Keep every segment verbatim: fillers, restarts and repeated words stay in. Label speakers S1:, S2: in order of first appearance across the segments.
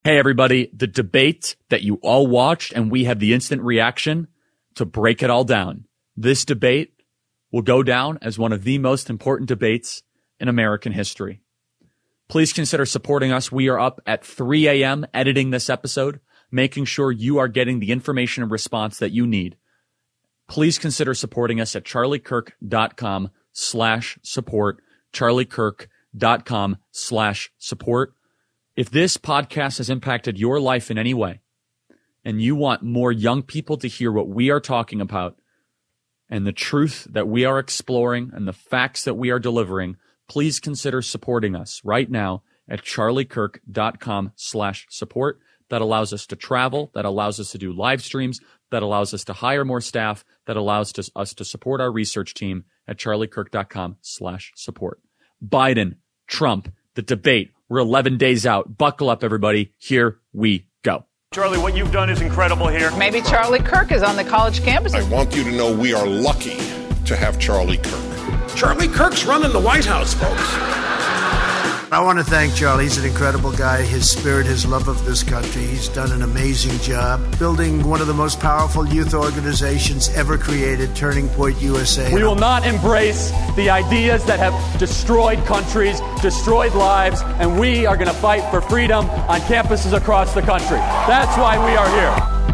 S1: Hey, everybody, the debate that you all watched, and we have the instant reaction to break it all down. This debate will go down as one of the most important debates in American history. Please consider supporting us. We are up at three a.m. editing this episode, making sure you are getting the information and response that you need. Please consider supporting us at charliekirk.com slash support, charliekirk.com slash support. If this podcast has impacted your life in any way, and you want more young people to hear what we are talking about and the truth that we are exploring and the facts that we are delivering, please consider supporting us right now at charliekirk.com slash support. That allows us to travel, that allows us to do live streams, that allows us to hire more staff, that allows to, us to support our research team at charliekirk.com slash support. Biden, Trump, the debate. We're eleven days out. Buckle up, everybody. Here we go.
S2: Charlie, what you've done is incredible here.
S3: Maybe Charlie Kirk is on the college campus.
S4: I want you to know we are lucky to have Charlie Kirk.
S5: Charlie Kirk's running the White House, folks.
S6: I want to thank Charlie. He's an incredible guy. His spirit, his love of this country. He's done an amazing job building one of the most powerful youth organizations ever created, Turning Point U S A.
S7: We will not embrace the ideas that have destroyed countries, destroyed lives, and we are going to fight for freedom on campuses across the country. That's why we are here.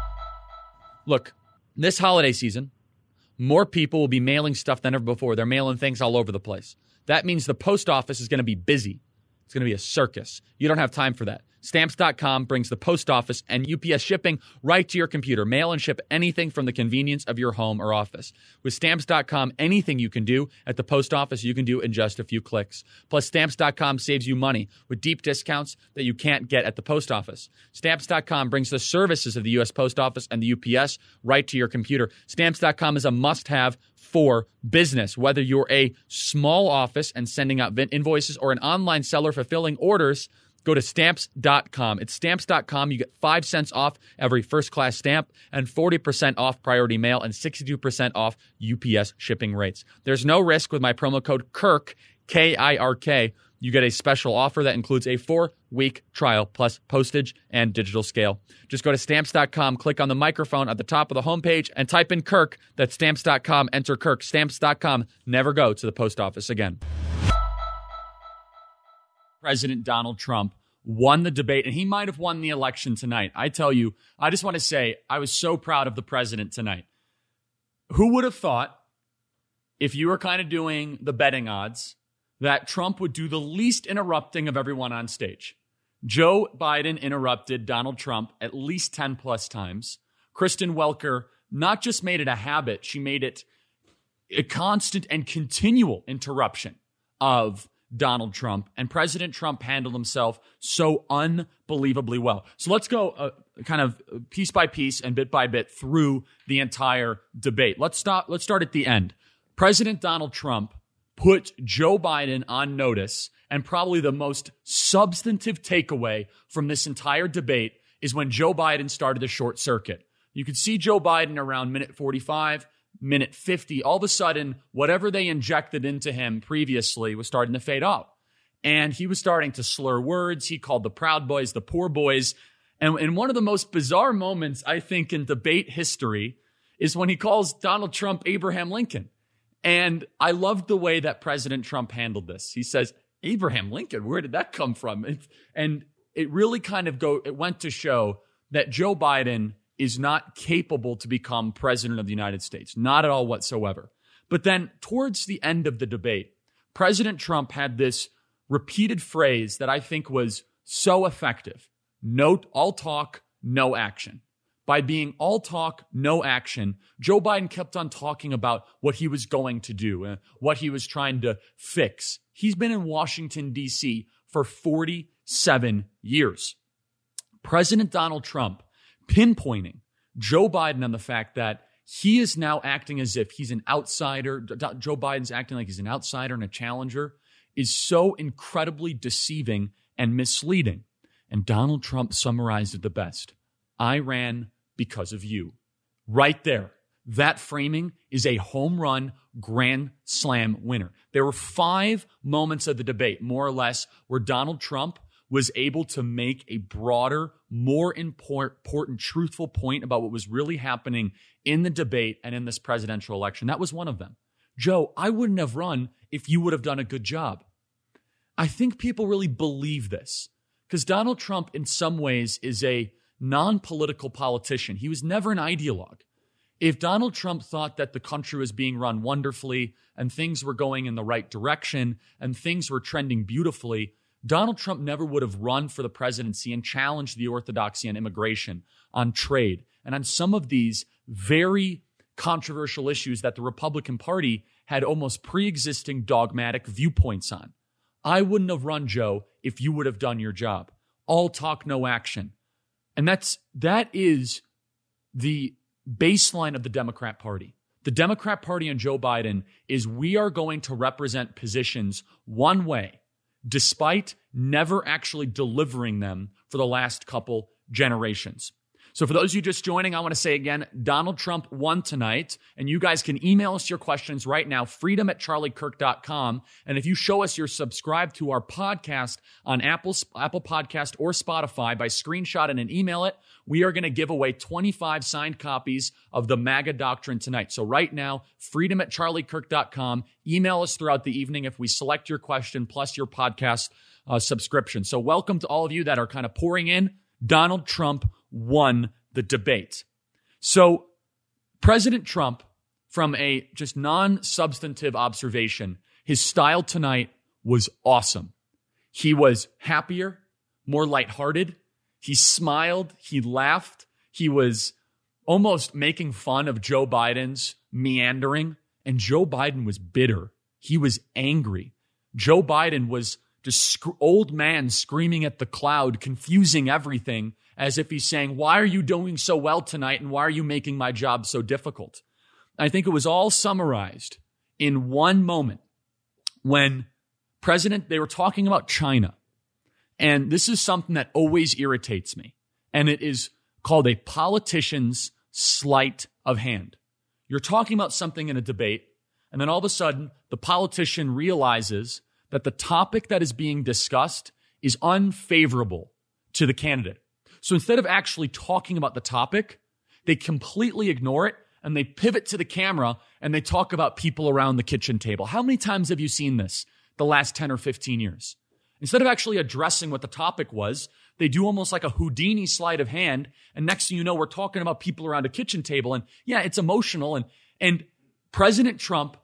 S1: Look, this holiday season, more people will be mailing stuff than ever before. They're mailing things all over the place. That means the post office is going to be busy. It's going to be a circus. You don't have time for that. Stamps dot com brings the post office and U P S shipping right to your computer. Mail and ship anything from the convenience of your home or office. With Stamps dot com, anything you can do at the post office, you can do in just a few clicks. Plus, Stamps dot com saves you money with deep discounts that you can't get at the post office. Stamps dot com brings the services of the U S Post Office and the U P S right to your computer. Stamps dot com is a must-have for business. Whether you're a small office and sending out invoices or an online seller fulfilling orders, go to Stamps dot com. It's Stamps dot com. You get five cents off every first-class stamp and forty percent off priority mail and sixty-two percent off U P S shipping rates. There's no risk with my promo code KIRK, K I R K. You get a special offer that includes a four-week trial plus postage and digital scale. Just go to Stamps dot com, click on the microphone at the top of the homepage, and type in KIRK. That's Stamps dot com. Enter KIRK. Stamps dot com. Never go to the post office again. President Donald Trump won the debate, and he might have won the election tonight. I tell you, I just want to say I was so proud of the president tonight. Who would have thought, if you were kind of doing the betting odds, that Trump would do the least interrupting of everyone on stage? Joe Biden interrupted Donald Trump at least ten plus times. Kristen Welker not just made it a habit, she made it a constant and continual interruption of Donald Trump, and President Trump handled himself so unbelievably well. So let's go uh, kind of piece by piece and bit by bit through the entire debate. Let's start, let's start at the end. President Donald Trump put Joe Biden on notice, and probably the most substantive takeaway from this entire debate is when Joe Biden started the short circuit. You could see Joe Biden around minute forty-five, minute fifty, all of a sudden, whatever they injected into him previously was starting to fade out. And he was starting to slur words. He called the Proud Boys the poor boys. And in one of the most bizarre moments, I think, in debate history is when he calls Donald Trump Abraham Lincoln. And I loved the way that President Trump handled this. He says, Abraham Lincoln, where did that come from? And it really kind of go, it went to show that Joe Biden is not capable to become president of the United States. Not at all whatsoever. But then towards the end of the debate, President Trump had this repeated phrase that I think was so effective. No, all talk, no action. By being all talk, no action, Joe Biden kept on talking about what he was going to do, uh, what he was trying to fix. He's been in Washington, D C for forty-seven years. President Donald Trump pinpointing Joe Biden on the fact that he is now acting as if he's an outsider. Joe Biden's acting like he's an outsider and a challenger is so incredibly deceiving and misleading. And Donald Trump summarized it the best. I ran because of you. Right there. That framing is a home run grand slam winner. There were five moments of the debate, more or less, where Donald Trump was able to make a broader, more important, truthful point about what was really happening in the debate and in this presidential election. That was one of them. Joe, I wouldn't have run if you would have done a good job. I think people really believe this because Donald Trump, in some ways, is a non-political politician. He was never an ideologue. If Donald Trump thought that the country was being run wonderfully and things were going in the right direction and things were trending beautifully, Donald Trump never would have run for the presidency and challenged the orthodoxy on immigration, on trade, and on some of these very controversial issues that the Republican Party had almost pre-existing dogmatic viewpoints on. I wouldn't have run, Joe, if you would have done your job. All talk, no action. And that's that is the baseline of the Democrat Party. The Democrat Party and Joe Biden is we are going to represent positions one way, despite never actually delivering them for the last couple generations. So for those of you just joining, I want to say again, Donald Trump won tonight, and you guys can email us your questions right now, freedom at charlie kirk dot com. And if you show us you're subscribed to our podcast on Apple, Apple Podcast or Spotify by screenshotting and email it, we are going to give away twenty-five signed copies of the MAGA Doctrine tonight. So right now, freedom at charlie kirk dot com. Email us throughout the evening if we select your question plus your podcast uh, subscription. So welcome to all of you that are kind of pouring in. Donald Trump won the debate. So President Trump, from a just non-substantive observation, his style tonight was awesome. He was happier, more lighthearted. He smiled. He laughed. He was almost making fun of Joe Biden's meandering. And Joe Biden was bitter. He was angry. Joe Biden was just sc- old man screaming at the cloud, confusing everything, as if he's saying, why are you doing so well tonight and why are you making my job so difficult? I think it was all summarized in one moment when President, they were talking about China. And this is something that always irritates me. And it is called a politician's sleight of hand. You're talking about something in a debate, and then all of a sudden, the politician realizes that the topic that is being discussed is unfavorable to the candidate. So instead of actually talking about the topic, they completely ignore it and they pivot to the camera and they talk about people around the kitchen table. How many times have you seen this the last ten or fifteen years? Instead of actually addressing what the topic was, they do almost like a Houdini sleight of hand. And next thing you know, we're talking about people around a kitchen table. And yeah, it's emotional. And, and President Trump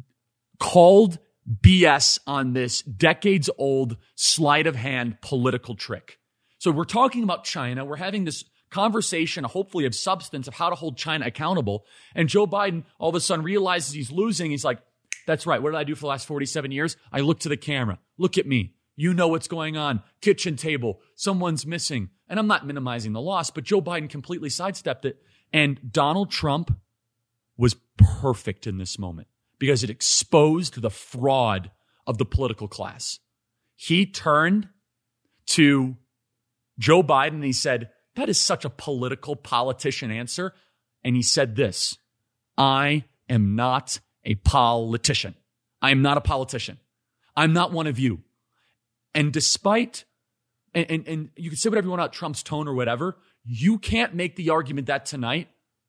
S1: called B S on this decades-old sleight of hand political trick. So we're talking about China. We're having this conversation, hopefully of substance, of how to hold China accountable. And Joe Biden all of a sudden realizes he's losing. He's like, that's right. What did I do for the last forty-seven years? I look to the camera. Look at me. You know what's going on. Kitchen table. Someone's missing. And I'm not minimizing the loss, but Joe Biden completely sidestepped it. And Donald Trump was perfect in this moment because it exposed the fraud of the political class. He turned to Joe Biden and he said, that is such a political politician answer. And he said this, I am not a politician. I am not a politician. I'm not one of you. And despite, and, and, and you can say whatever you want about Trump's tone or whatever, you can't make the argument that tonight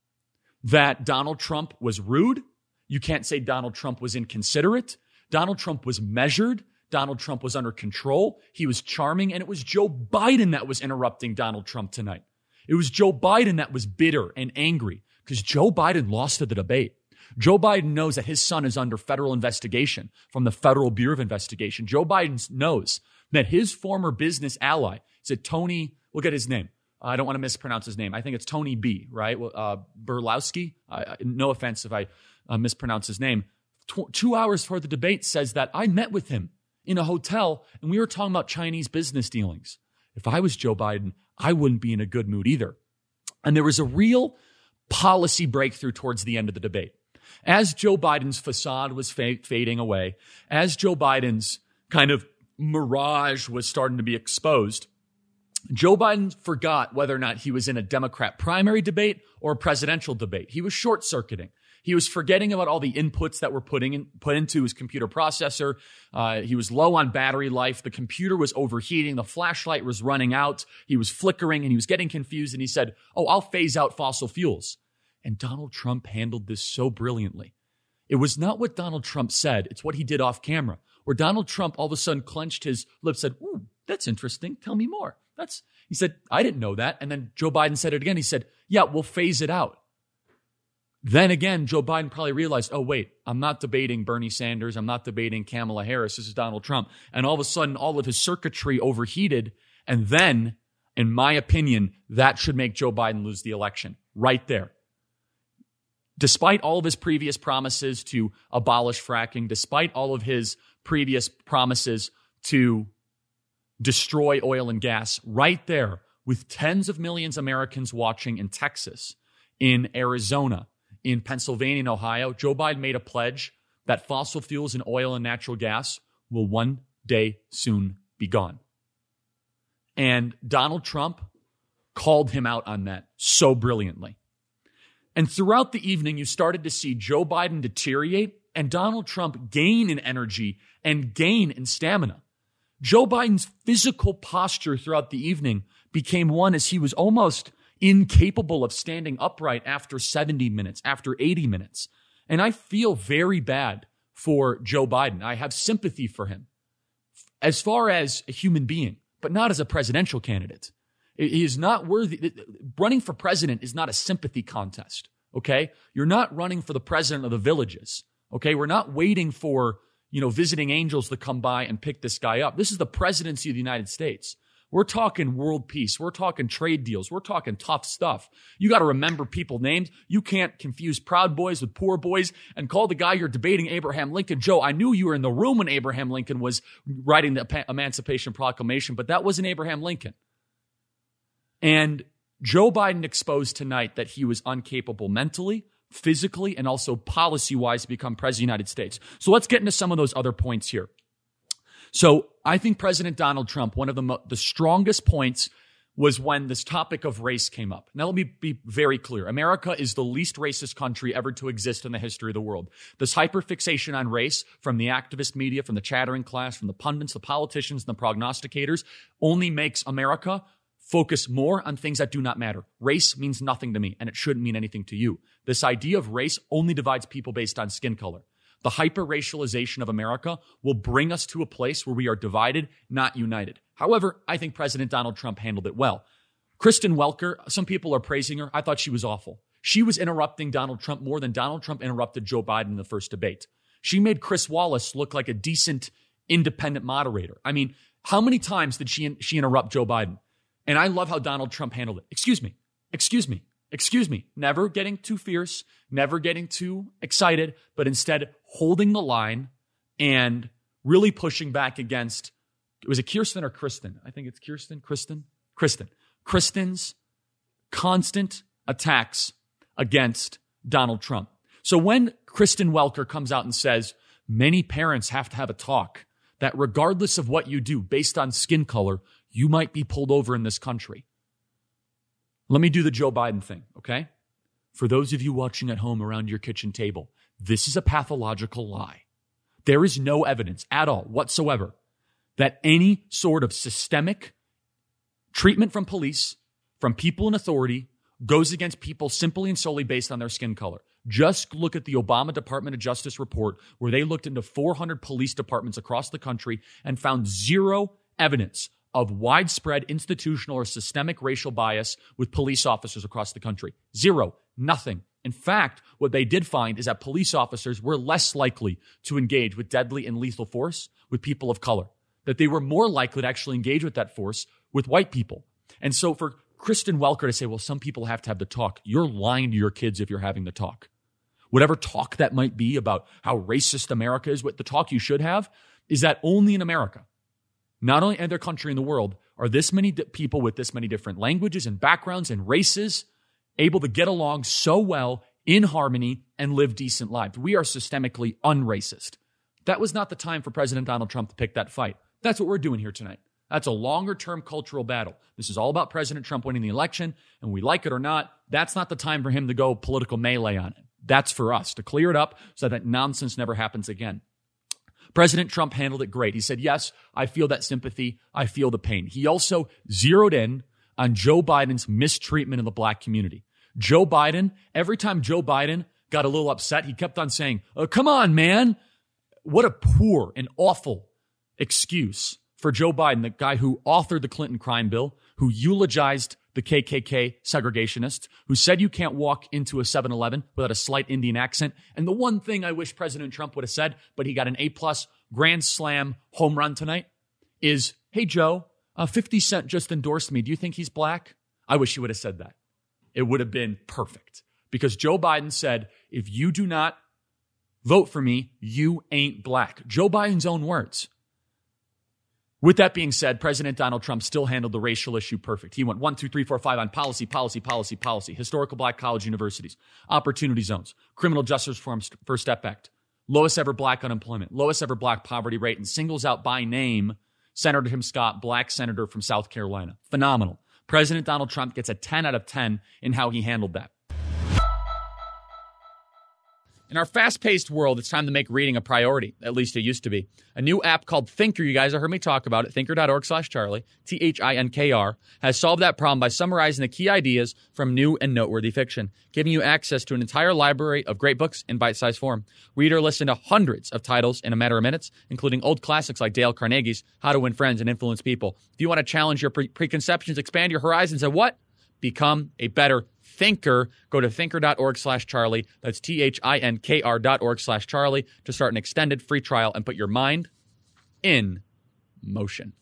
S1: that Donald Trump was rude. You can't say Donald Trump was inconsiderate. Donald Trump was measured. Donald Trump was under control. He was charming. And it was Joe Biden that was interrupting Donald Trump tonight. It was Joe Biden that was bitter and angry because Joe Biden lost to the debate. Joe Biden knows that his son is under federal investigation from the Federal Bureau of Investigation. Joe Biden knows that his former business ally, is it Tony, look at his name. I don't want to mispronounce his name. I think it's Tony B, right? Uh, Berlowski. Uh, no offense if I uh, mispronounce his name. Tw- two hours before the debate says that I met with him in a hotel and we were talking about Chinese business dealings. If I was Joe Biden, I wouldn't be in a good mood either. And there was a real policy breakthrough towards the end of the debate. As Joe Biden's facade was fa- fading away, as Joe Biden's kind of mirage was starting to be exposed, Joe Biden forgot whether or not he was in a Democrat primary debate or a presidential debate. He was short-circuiting. He was forgetting about all the inputs that were putting in, put into his computer processor. Uh, he was low on battery life. The computer was overheating. The flashlight was running out. He was flickering and he was getting confused. And he said, oh, I'll phase out fossil fuels. And Donald Trump handled this so brilliantly. It was not what Donald Trump said. It's what he did off camera, where Donald Trump all of a sudden clenched his lips, said, ooh, that's interesting. Tell me more. That's, he said, I didn't know that. And then Joe Biden said it again. He said, yeah, we'll phase it out. Then again, Joe Biden probably realized, oh, wait, I'm not debating Bernie Sanders. I'm not debating Kamala Harris. This is Donald Trump. And all of a sudden, all of his circuitry overheated. And then, in my opinion, that should make Joe Biden lose the election right there. Despite all of his previous promises to abolish fracking, despite all of his previous promises to destroy oil and gas, right there with tens of millions of Americans watching in Texas, in Arizona, in Pennsylvania and Ohio, Joe Biden made a pledge that fossil fuels and oil and natural gas will one day soon be gone. And Donald Trump called him out on that so brilliantly. And throughout the evening, you started to see Joe Biden deteriorate and Donald Trump gain in energy and gain in stamina. Joe Biden's physical posture throughout the evening became one as he was almost incapable of standing upright after seventy minutes, after eighty minutes. And I feel very bad for Joe Biden. I have sympathy for him as far as a human being, but not as a presidential candidate. He is not worthy. Running for president is not a sympathy contest, okay? You're not running for the president of the villages, okay? We're not waiting for, you know, visiting angels to come by and pick this guy up. This is the presidency of the United States. We're talking world peace. We're talking trade deals. We're talking tough stuff. You got to remember people names. You can't confuse Proud Boys with Poor Boys and call the guy you're debating Abraham Lincoln. Joe, I knew you were in the room when Abraham Lincoln was writing the Emancipation Proclamation, but that wasn't Abraham Lincoln. And Joe Biden exposed tonight that he was incapable mentally, physically, and also policy-wise to become president of the United States. So let's get into some of those other points here. So I think President Donald Trump, one of the, mo- the strongest points was when this topic of race came up. Now, let me be very clear. America is the least racist country ever to exist in the history of the world. This hyperfixation on race from the activist media, from the chattering class, from the pundits, the politicians, and the prognosticators only makes America focus more on things that do not matter. Race means nothing to me, and it shouldn't mean anything to you. This idea of race only divides people based on skin color. The hyper-racialization of America will bring us to a place where we are divided, not united. However, I think President Donald Trump handled it well. Kristen Welker, some people are praising her. I thought she was awful. She was interrupting Donald Trump more than Donald Trump interrupted Joe Biden in the first debate. She made Chris Wallace look like a decent, independent moderator. I mean, how many times did she, she interrupt Joe Biden? And I love how Donald Trump handled it. Excuse me. Excuse me. Excuse me. Never getting too fierce, never getting too excited, but instead holding the line and really pushing back against, was it Kirsten or Kristen? I think it's Kirsten, Kristen, Kristen. Kristen's constant attacks against Donald Trump. So when Kristen Welker comes out and says, many parents have to have a talk, that regardless of what you do based on skin color, you might be pulled over in this country. Let me do the Joe Biden thing, okay? For those of you watching at home around your kitchen table, this is a pathological lie. There is no evidence at all whatsoever that any sort of systemic treatment from police, from people in authority, goes against people simply and solely based on their skin color. Just look at the Obama Department of Justice report where they looked into four hundred police departments across the country and found zero evidence of widespread institutional or systemic racial bias with police officers across the country. Zero. Nothing. In fact, what they did find is that police officers were less likely to engage with deadly and lethal force with people of color, that they were more likely to actually engage with that force with white people. And so for Kristen Welker to say, well, some people have to have the talk, you're lying to your kids if you're having the talk. Whatever talk that might be about how racist America is, what the talk you should have is that only in America, not only in other country in the world, are this many di- people with this many different languages and backgrounds and races able to get along so well in harmony and live decent lives. We are systemically unracist. That was not the time for President Donald Trump to pick that fight. That's what we're doing here tonight. That's a longer-term cultural battle. This is all about President Trump winning the election, and we like it or not, that's not the time for him to go political melee on it. That's for us to clear it up so that nonsense never happens again. President Trump handled it great. He said, yes, I feel that sympathy. I feel the pain. He also zeroed in on Joe Biden's mistreatment of the black community. Joe Biden, every time Joe Biden got a little upset, he kept on saying, oh, come on, man. What a poor and awful excuse for Joe Biden, the guy who authored the Clinton crime bill, who eulogized the K K K segregationists, who said you can't walk into a seven eleven without a slight Indian accent. And the one thing I wish President Trump would have said, but he got an A-plus grand slam home run tonight, is, hey, Joe, uh, fifty Cent just endorsed me. Do you think he's black? I wish he would have said that. It would have been perfect. Because Joe Biden said, if you do not vote for me, you ain't black. Joe Biden's own words. With that being said, President Donald Trump still handled the racial issue perfect. He went one, two, three, four, five on policy, policy, policy, policy, historical black college universities, opportunity zones, criminal justice reform First Step Act, lowest ever black unemployment, lowest ever black poverty rate, and singles out by name Senator Tim Scott, black senator from South Carolina. Phenomenal. President Donald Trump gets a ten out of ten in how he handled that. In our fast-paced world, it's time to make reading a priority. At least it used to be. A new app called Thinker, you guys have heard me talk about it, thinker.org slash Charlie, T H I N K R, has solved that problem by summarizing the key ideas from new and noteworthy fiction, giving you access to an entire library of great books in bite-sized form. Read or listen to hundreds of titles in a matter of minutes, including old classics like Dale Carnegie's How to Win Friends and Influence People. If you want to challenge your pre- preconceptions, expand your horizons, and what? Become a better thinker. Go to thinker.org slash Charlie. That's T H I N K R dot org slash Charlie to start an extended free trial and put your mind in motion.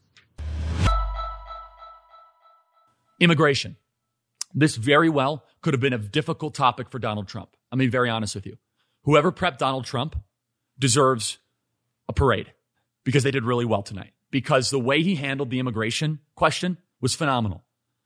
S1: Immigration. This very well could have been a difficult topic for Donald Trump. I'm being very honest with you. Whoever prepped Donald Trump deserves a parade because they did really well tonight. Because the way he handled the immigration question was phenomenal.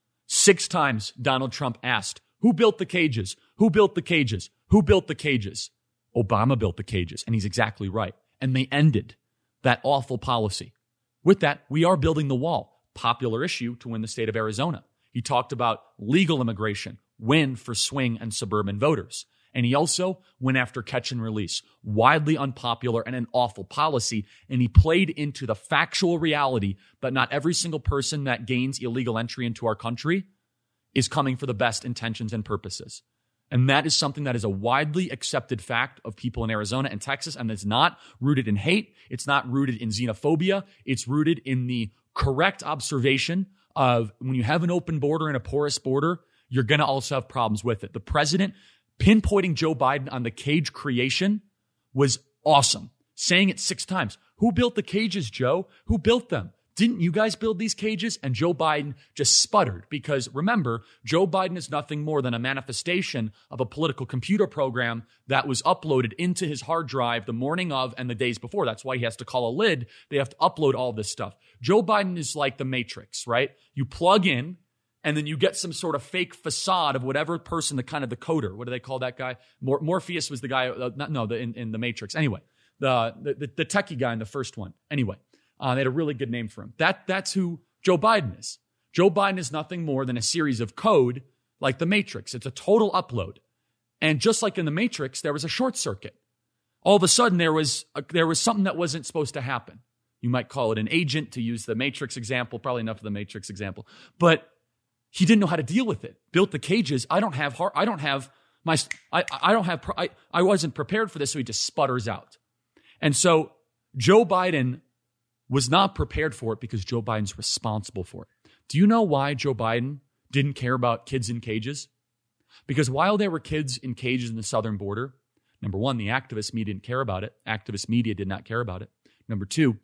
S1: Six times Donald Trump asked, who built the cages? Who built the cages? Who built the cages? Obama built the cages, and he's exactly right. And they ended that awful policy. With that, we are building the wall. Popular issue to win the state of Arizona. He talked about legal immigration, win for swing and suburban voters. And he also went after catch and release, widely unpopular and an awful policy. And he played into the factual reality that not every single person that gains illegal entry into our country is coming for the best intentions and purposes. And that is something that is a widely accepted fact of people in Arizona and Texas. And it's not rooted in hate. It's not rooted in xenophobia. It's rooted in the correct observation of when you have an open border and a porous border, you're going to also have problems with it. The president pinpointing Joe Biden on the cage creation was awesome. Saying it six times. Who built the cages, Joe? Who built them? Didn't you guys build these cages? And Joe Biden just sputtered because remember, Joe Biden is nothing more than a manifestation of a political computer program that was uploaded into his hard drive the morning of and the days before. That's why he has to call a lid. They have to upload all this stuff. Joe Biden is like the Matrix, right? You plug in, and then you get some sort of fake facade of whatever person, the kind of the coder. What do they call that guy? Mor- Morpheus was the guy, uh, not, no, the, in, in the Matrix. Anyway, the, the the techie guy in the first one. Anyway, uh, they had a really good name for him. That That's who Joe Biden is. Joe Biden is nothing more than a series of code like the Matrix. It's a total upload. And just like in the Matrix, there was a short circuit. All of a sudden, there was a, there was something that wasn't supposed to happen. You might call it an agent, to use the Matrix example. Probably enough of the Matrix example. But he didn't know how to deal with it. Built the cages. I don't have heart. I don't have my. I. I don't have. I. I wasn't prepared for this, so he just sputters out. And so Joe Biden was not prepared for it because Joe Biden's responsible for it. Do you know why Joe Biden didn't care about kids in cages? Because while there were kids in cages in the southern border, number one, the activist media didn't care about it. Activist media did not care about it. Number two,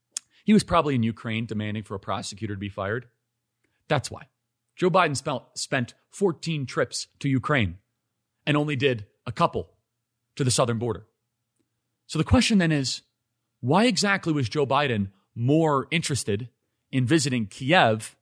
S1: he was probably in Ukraine demanding for a prosecutor to be fired. That's why. Joe Biden spent, spent fourteen trips to Ukraine and only did a couple to the southern border. So the question then is, why exactly was Joe Biden more interested in visiting Kiev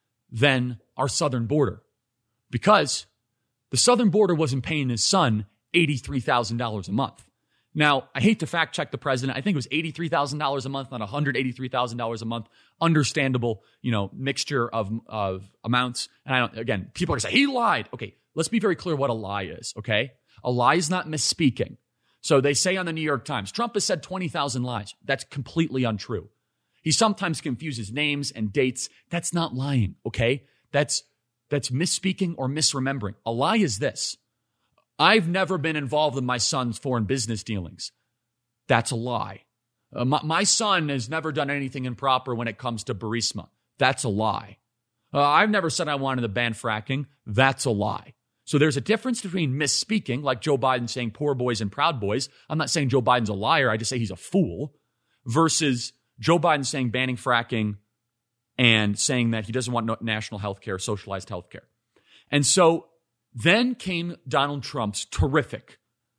S1: than our southern border? Because the southern border wasn't paying his son eighty-three thousand dollars a month. Now, I hate to fact check the president. I think it was eighty-three thousand dollars a month, not one hundred eighty-three thousand dollars a month. Understandable, you know, mixture of, of amounts. And I don't, again, people are going to say, he lied. Okay, let's be very clear what a lie is, okay? A lie is not misspeaking. So they say on the New York Times, Trump has said twenty thousand lies. That's completely untrue. He sometimes confuses names and dates. That's not lying, okay? That's that's misspeaking or misremembering. A lie is this. I've never been involved in my son's foreign business dealings. That's a lie. Uh, my, my son has never done anything improper when it comes to Burisma. That's a lie. Uh, I've never said I wanted to ban fracking. That's a lie. So there's a difference between misspeaking, like Joe Biden saying poor boys and proud boys. I'm not saying Joe Biden's a liar. I just say he's a fool. Versus Joe Biden saying banning fracking and saying that he doesn't want no national health care, socialized health care. And so then came Donald Trump's terrific,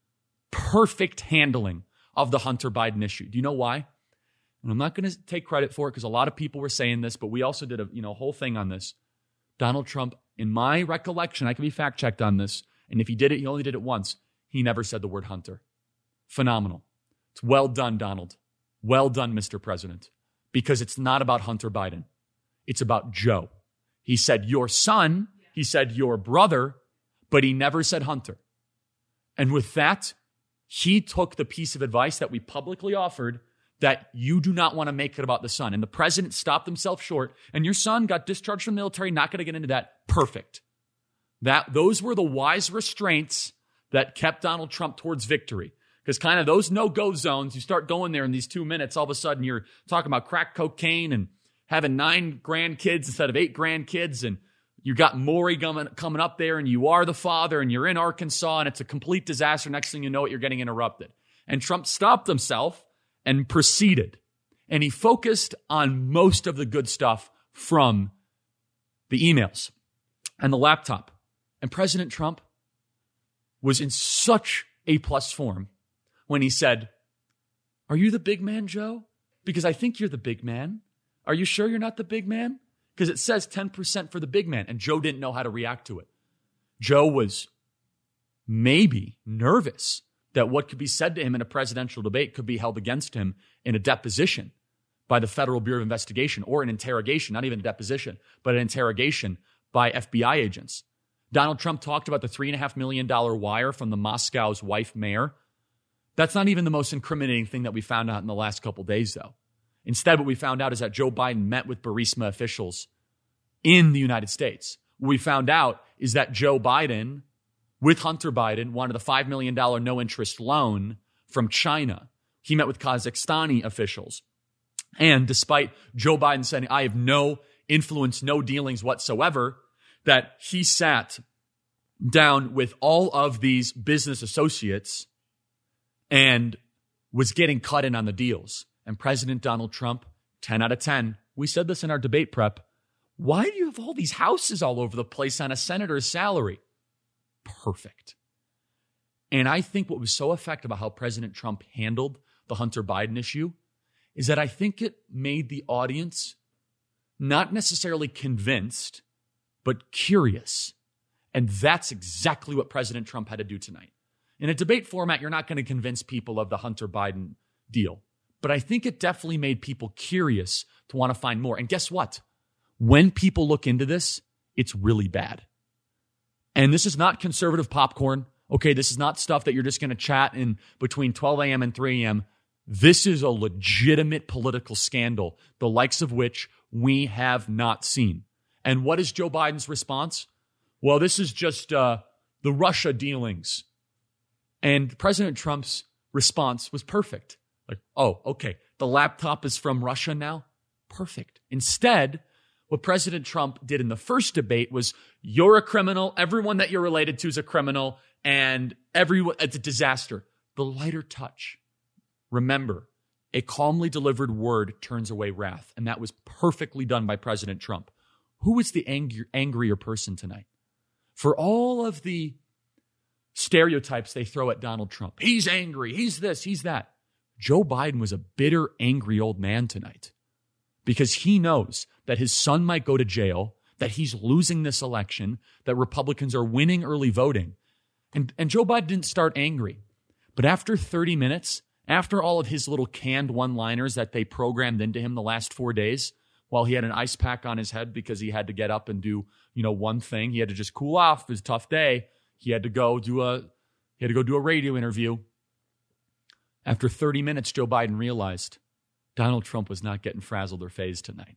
S1: perfect handling of the Hunter Biden issue. Do you know why? And I'm not going to take credit for it because a lot of people were saying this, but we also did a you know whole thing on this. Donald Trump, in my recollection, I can be fact-checked on this, and if he did it, he only did it once. He never said the word Hunter. Phenomenal. It's well done, Donald. Well done, Mister President, because it's not about Hunter Biden. It's about Joe. He said your son, he said your brother, but he never said Hunter. And with that, he took the piece of advice that we publicly offered that you do not want to make it about the son. And the president stopped himself short, and your son got discharged from the military. Not going to get into that. Perfect. That, those were the wise restraints that kept Donald Trump towards victory. Because kind of those no-go zones, you start going there in these two minutes, all of a sudden you're talking about crack cocaine and having nine grandkids instead of eight grandkids, and you got Maury coming, coming up there, and you are the father, and you're in Arkansas, and it's a complete disaster. Next thing you know it, you're getting interrupted. And Trump stopped himself and proceeded. And he focused on most of the good stuff from the emails and the laptop. And President Trump was in such A-plus form when he said, "Are you the big man, Joe? Because I think you're the big man. Are you sure you're not the big man? Because it says ten percent for the big man." And Joe didn't know how to react to it. Joe was maybe nervous that what could be said to him in a presidential debate could be held against him in a deposition by the Federal Bureau of Investigation, or an interrogation, not even a deposition, but an interrogation by F B I agents. Donald Trump talked about the three point five million dollars wire from the Moscow's wife mayor. That's not even the most incriminating thing that we found out in the last couple days, though. Instead, what we found out is that Joe Biden met with Burisma officials in the United States. What we found out is that Joe Biden, with Hunter Biden, wanted a five million dollars no-interest loan from China. He met with Kazakhstani officials. And despite Joe Biden saying, "I have no influence, no dealings whatsoever," that he sat down with all of these business associates and was getting cut in on the deals. And President Donald Trump, ten out of ten, we said this in our debate prep, why do you have all these houses all over the place on a senator's salary? Perfect. And I think what was so effective about how President Trump handled the Hunter Biden issue is that I think it made the audience not necessarily convinced, but curious. And that's exactly what President Trump had to do tonight. In a debate format, you're not going to convince people of the Hunter Biden deal. But I think it definitely made people curious to want to find more. And guess what? When people look into this, it's really bad. And this is not conservative popcorn. Okay, this is not stuff that you're just going to chat in between twelve a.m. and three a.m. This is a legitimate political scandal, the likes of which we have not seen. And what is Joe Biden's response? Well, this is just uh, the Russia dealings. And President Trump's response was perfect. Like, oh, okay, the laptop is from Russia now? Perfect. Instead, what President Trump did in the first debate was, you're a criminal, everyone that you're related to is a criminal, and everyone, it's a disaster. The lighter touch. Remember, a calmly delivered word turns away wrath, and that was perfectly done by President Trump. Who was the angry, angrier person tonight? For all of the stereotypes they throw at Donald Trump, he's angry, he's this, he's that. Joe Biden was a bitter, angry old man tonight because he knows that his son might go to jail, that he's losing this election, that Republicans are winning early voting. And, and Joe Biden didn't start angry. But after thirty minutes, after all of his little canned one-liners that they programmed into him the last four days, while he had an ice pack on his head because he had to get up and do, you know, one thing. He had to just cool off. It was a tough day. He had to go do a, he He had to go do a radio interview. After thirty minutes, Joe Biden realized Donald Trump was not getting frazzled or phased tonight.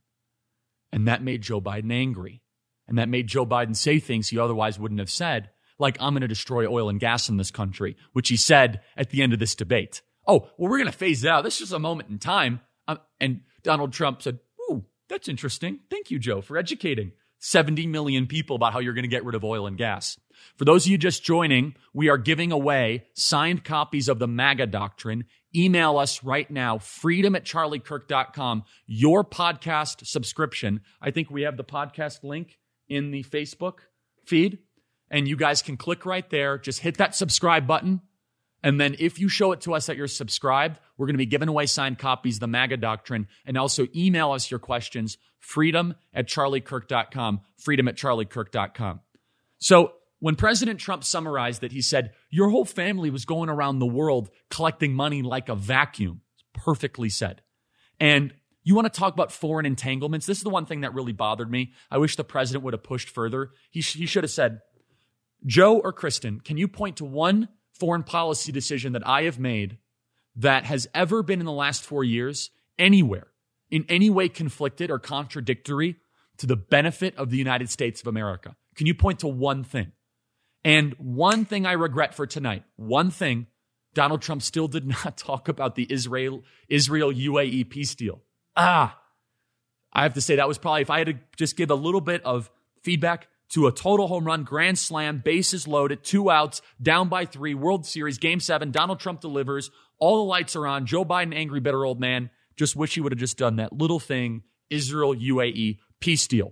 S1: And that made Joe Biden angry. And that made Joe Biden say things he otherwise wouldn't have said, like, I'm going to destroy oil and gas in this country, which he said at the end of this debate. Oh, well, we're going to phase it out. This is just a moment in time. Um, and Donald Trump said, ooh, that's interesting. Thank you, Joe, for educating seventy million people about how you're going to get rid of oil and gas. For those of you just joining, we are giving away signed copies of the MAGA Doctrine. Email us right now, freedom at charlie kirk dot com, your podcast subscription. I think we have the podcast link in the Facebook feed, and you guys can click right there. Just hit that subscribe button, and then if you show it to us that you're subscribed, we're going to be giving away signed copies of the MAGA Doctrine, and also email us your questions, freedom at charlie kirk dot com, freedom at charlie kirk dot com. So when President Trump summarized that, he said, your whole family was going around the world collecting money like a vacuum. Perfectly said. And you want to talk about foreign entanglements? This is the one thing that really bothered me. I wish the president would have pushed further. He, sh- he should have said, Joe or Kristen, can you point to one foreign policy decision that I have made that has ever been in the last four years anywhere in any way conflicted or contradictory to the benefit of the United States of America? Can you point to one thing? And one thing I regret for tonight, one thing, Donald Trump still did not talk about the Israel Israel U A E peace deal. Ah, I have to say that was probably, if I had to just give a little bit of feedback, to a total home run, grand slam, bases loaded, two outs, down by three, World Series, Game seven, Donald Trump delivers, all the lights are on, Joe Biden, angry, bitter old man. Just wish he would have just done that little thing, Israel U A E peace deal.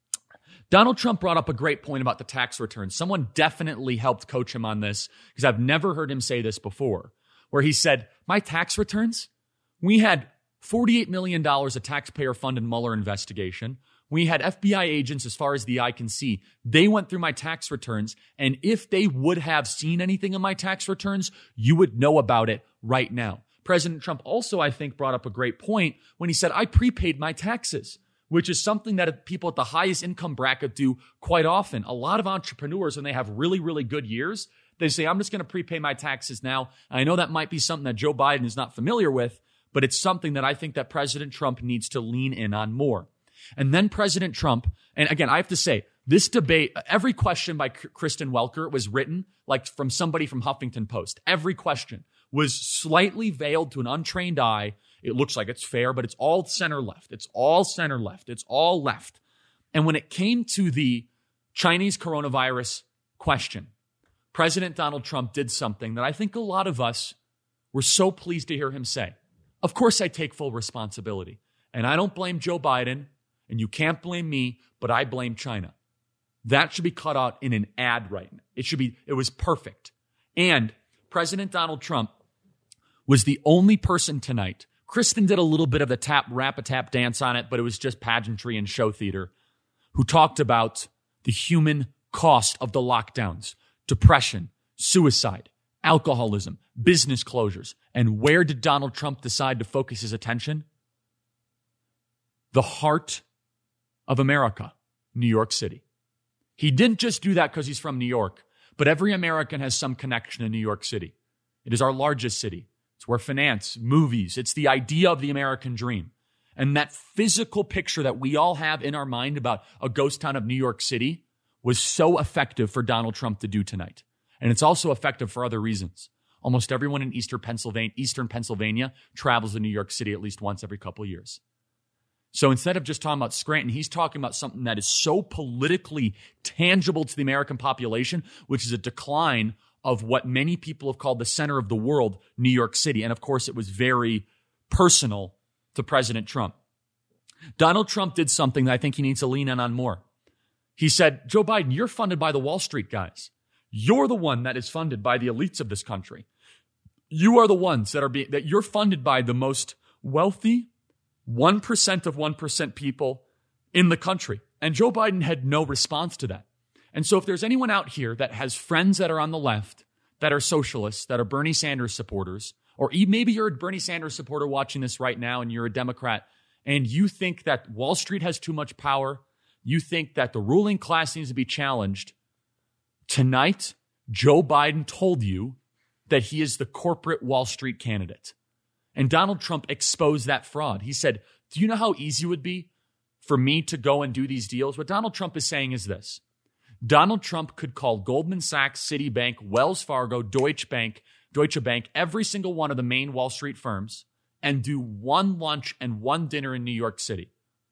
S1: Donald Trump brought up a great point about the tax returns. Someone definitely helped coach him on this, because I've never heard him say this before, where he said, my tax returns, we had forty-eight million dollars of taxpayer-funded Mueller investigation. We had F B I agents as far as the eye can see. They went through my tax returns, and if they would have seen anything in my tax returns, you would know about it right now. President Trump also, I think, brought up a great point when he said, I prepaid my taxes, which is something that people at the highest income bracket do quite often. A lot of entrepreneurs, when they have really, really good years, they say, I'm just going to prepay my taxes now. And I know that might be something that Joe Biden is not familiar with, but it's something that I think that President Trump needs to lean in on more. And then President Trump, and again, I have to say, this debate, every question by Kristen Welker was written like from somebody from Huffington Post. Every question was slightly veiled to an untrained eye. It looks like it's fair, but it's all center left. It's all center left. It's all left. And when it came to the Chinese coronavirus question, President Donald Trump did something that I think a lot of us were so pleased to hear him say. Of course, I take full responsibility. And I don't blame Joe Biden, and you can't blame me, but I blame China. That should be cut out in an ad right now. It should be, it was perfect. And President Donald Trump was the only person tonight. Kristen did a little bit of the tap, rap-a-tap dance on it, but it was just pageantry and show theater, who talked about the human cost of the lockdowns, depression, suicide, alcoholism, business closures. And where did Donald Trump decide to focus his attention? The heart of America, New York City. He didn't just do that because he's from New York, but every American has some connection to New York City. It is our largest city. It's where finance, movies, it's the idea of the American dream. And that physical picture that we all have in our mind about a ghost town of New York City was so effective for Donald Trump to do tonight. And it's also effective for other reasons. Almost everyone in Eastern Pennsylvania, Eastern Pennsylvania travels to New York City at least once every couple of years. So instead of just talking about Scranton, he's talking about something that is so politically tangible to the American population, which is a decline of what many people have called the center of the world, New York City. And of course, it was very personal to President Trump. Donald Trump did something that I think he needs to lean in on more. He said, Joe Biden, you're funded by the Wall Street guys. You're the one that is funded by the elites of this country. You are the ones that are being, that you're funded by the most wealthy one percent of one percent people in the country. And Joe Biden had no response to that. And so if there's anyone out here that has friends that are on the left, that are socialists, that are Bernie Sanders supporters, or maybe you're a Bernie Sanders supporter watching this right now and you're a Democrat, and you think that Wall Street has too much power, you think that the ruling class needs to be challenged, tonight, Joe Biden told you that he is the corporate Wall Street candidate. And Donald Trump exposed that fraud. He said, do you know how easy it would be for me to go and do these deals? What Donald Trump is saying is this. Donald Trump could call Goldman Sachs, Citibank, Wells Fargo, Deutsche Bank, Deutsche Bank, every single one of the main Wall Street firms, and do one lunch and one dinner in New York City.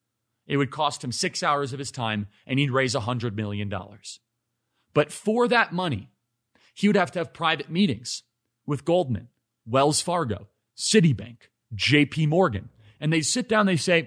S1: It would cost him six hours of his time, and he'd raise one hundred million dollars. But for that money, he would have to have private meetings with Goldman, Wells Fargo, Citibank, J P Morgan. And they sit down, they say,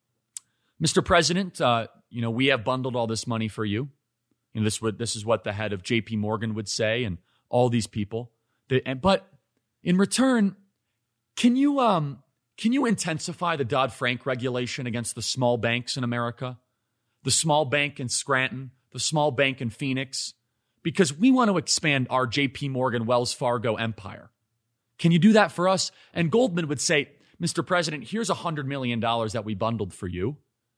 S1: Mister President, uh, you know, we have bundled all this money for you. You know, this would this is what the head of J P Morgan would say, and all these people. They, and, but in return, can you um can you intensify the Dodd-Frank regulation against the small banks in America, the small bank in Scranton, the small bank in Phoenix, because we want to expand our J P Morgan, Wells Fargo empire. Can you do that for us? And Goldman would say, Mister President, here's one hundred million dollars that we bundled for you.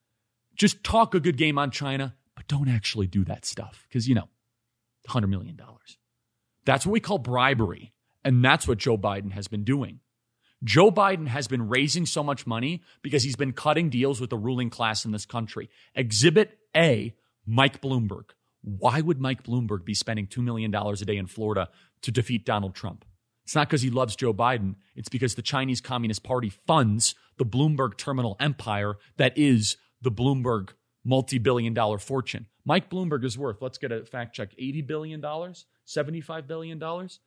S1: Just talk a good game on China, but don't actually do that stuff because, you know, one hundred million dollars. That's what we call bribery, and that's what Joe Biden has been doing. Joe Biden has been raising so much money because he's been cutting deals with the ruling class in this country. Exhibit A, Mike Bloomberg. Why would Mike Bloomberg be spending two million dollars a day in Florida to defeat Donald Trump? It's not because he loves Joe Biden. It's because the Chinese Communist Party funds the Bloomberg terminal empire that is the Bloomberg multi-billion dollar fortune. Mike Bloomberg is worth, let's get a fact check, eighty billion dollars, seventy-five billion dollars.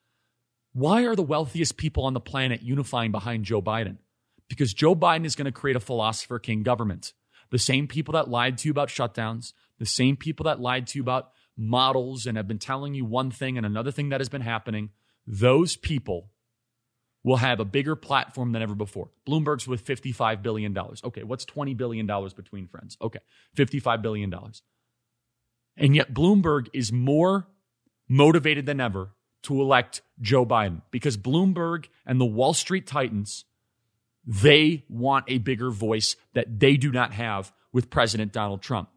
S1: Why are the wealthiest people on the planet unifying behind Joe Biden? Because Joe Biden is going to create a philosopher king government. The same people that lied to you about shutdowns, the same people that lied to you about models and have been telling you one thing and another thing that has been happening, those people will have a bigger platform than ever before. Bloomberg's with fifty-five billion dollars. Okay, what's twenty billion dollars between friends? Okay, fifty-five billion dollars. And yet Bloomberg is more motivated than ever to elect Joe Biden because Bloomberg and the Wall Street Titans, they want a bigger voice that they do not have with President Donald Trump.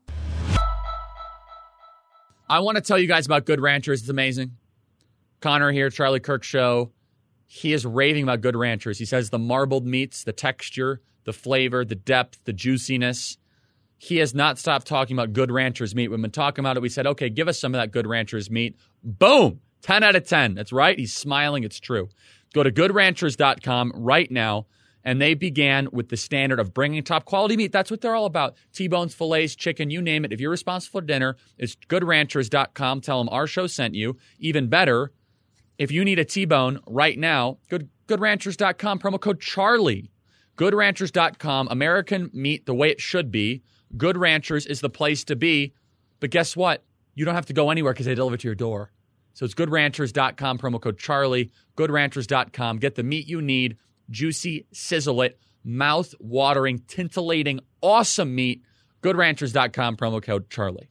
S1: I want to tell you guys about Good Ranchers. It's amazing. Connor here, Charlie Kirk Show. He is raving about Good Ranchers. He says the marbled meats, the texture, the flavor, the depth, the juiciness. He has not stopped talking about Good Ranchers meat. We've been talking about it. We said, okay, give us some of that Good Ranchers meat. Boom! ten out of ten. That's right. He's smiling. It's true. Go to good ranchers dot com right now, and they began with the standard of bringing top quality meat. That's what they're all about. T-bones, fillets, chicken, you name it. If you're responsible for dinner, it's good ranchers dot com. Tell them our show sent you. Even better, if you need a T-bone right now, go to good ranchers dot com, promo code Charlie. good ranchers dot com, American meat the way it should be. Good Ranchers is the place to be. But guess what? You don't have to go anywhere because they deliver to your door. So it's good ranchers dot com, promo code Charlie. good ranchers dot com. Get the meat you need. Juicy, sizzle it, mouth-watering, tintillating, awesome meat. good ranchers dot com, promo code Charlie.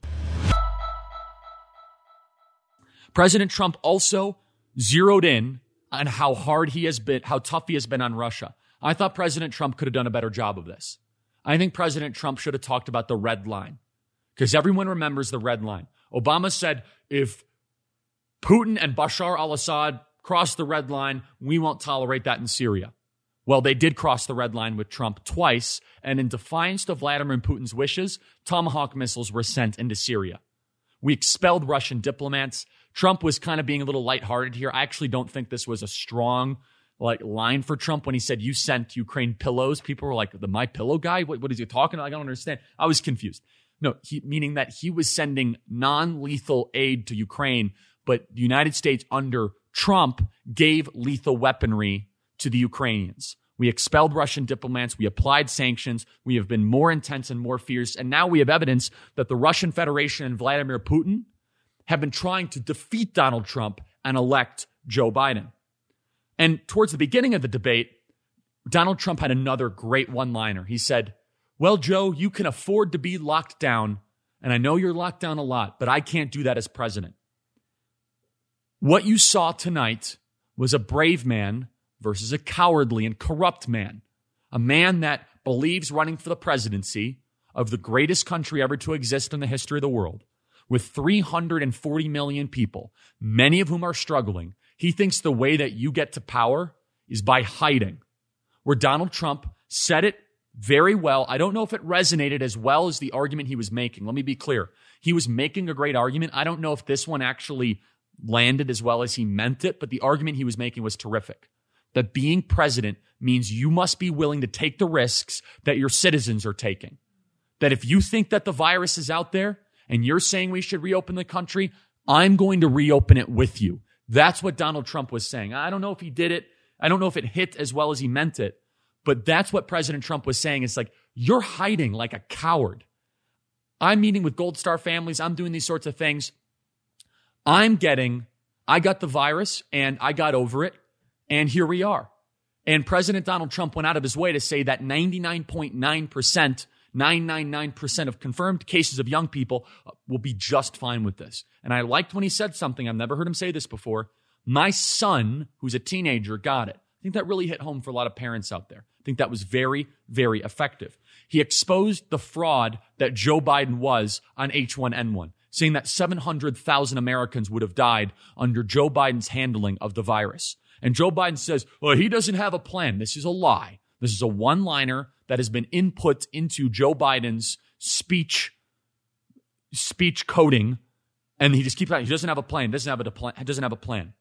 S1: President Trump also zeroed in on how hard he has been, how tough he has been on Russia. I thought President Trump could have done a better job of this. I think President Trump should have talked about the red line because everyone remembers the red line. Obama said, if Putin and Bashar al-Assad cross the red line, we won't tolerate that in Syria. Well, they did cross the red line with Trump twice, and in defiance to Vladimir Putin's wishes, Tomahawk missiles were sent into Syria. We expelled Russian diplomats. Trump was kind of being a little lighthearted here. I actually don't think this was a strong like line for Trump when he said, you sent Ukraine pillows. People were like, the My Pillow guy? What, what is he talking about? I don't understand. I was confused. No, he, meaning that he was sending non-lethal aid to Ukraine, but the United States under Trump gave lethal weaponry to the Ukrainians. We expelled Russian diplomats. We applied sanctions. We have been more intense and more fierce. And now we have evidence that the Russian Federation and Vladimir Putin have been trying to defeat Donald Trump and elect Joe Biden. And towards the beginning of the debate, Donald Trump had another great one-liner. He said, well, Joe, you can afford to be locked down, and I know you're locked down a lot, but I can't do that as president. What you saw tonight was a brave man versus a cowardly and corrupt man, a man that believes running for the presidency of the greatest country ever to exist in the history of the world, with three hundred forty million people, many of whom are struggling. He thinks the way that you get to power is by hiding, where Donald Trump said it very well. I don't know if it resonated as well as the argument he was making. Let me be clear. He was making a great argument. I don't know if this one actually landed as well as he meant it, but the argument he was making was terrific. That being president means you must be willing to take the risks that your citizens are taking. That if you think that the virus is out there and you're saying we should reopen the country, I'm going to reopen it with you. That's what Donald Trump was saying. I don't know if he did it. I don't know if it hit as well as he meant it, but that's what President Trump was saying. It's like, you're hiding like a coward. I'm meeting with Gold Star families. I'm doing these sorts of things. I'm getting, I got the virus and I got over it. And here we are. And President Donald Trump went out of his way to say that ninety-nine point nine percent, nine hundred ninety-nine percent of confirmed cases of young people will be just fine with this. And I liked when he said something. I've never heard him say this before. My son, who's a teenager, got it. I think that really hit home for a lot of parents out there. I think that was very, very effective. He exposed the fraud that Joe Biden was on H one N one, saying that seven hundred thousand Americans would have died under Joe Biden's handling of the virus. And Joe Biden says, well, he doesn't have a plan. This is a lie. This is a one-liner that has been input into Joe Biden's speech, speech coding. And he just keeps on, he doesn't have a plan, doesn't have a plan, doesn't have a plan.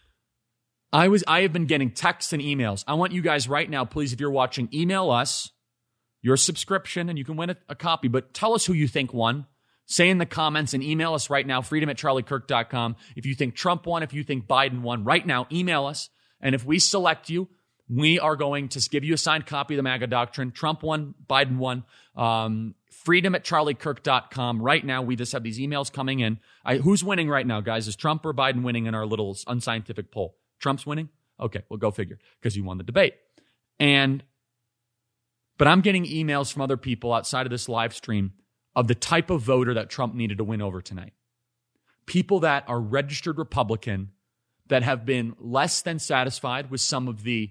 S1: I was, I have been getting texts and emails. I want you guys right now, please, if you're watching, email us your subscription and you can win a, a copy, but tell us who you think won. Say in the comments and email us right now, freedom at charlie kirk dot com. If you think Trump won, if you think Biden won, right now, email us. And if we select you, we are going to give you a signed copy of the MAGA Doctrine. Trump won, Biden won. Um, freedom at charlie kirk dot com. Right now, we just have these emails coming in. I, who's winning right now, guys? Is Trump or Biden winning in our little unscientific poll? Trump's winning? Okay, well, go figure, because you won the debate. And, but I'm getting emails from other people outside of this live stream of the type of voter that Trump needed to win over tonight. People that are registered Republican that have been less than satisfied with some of the,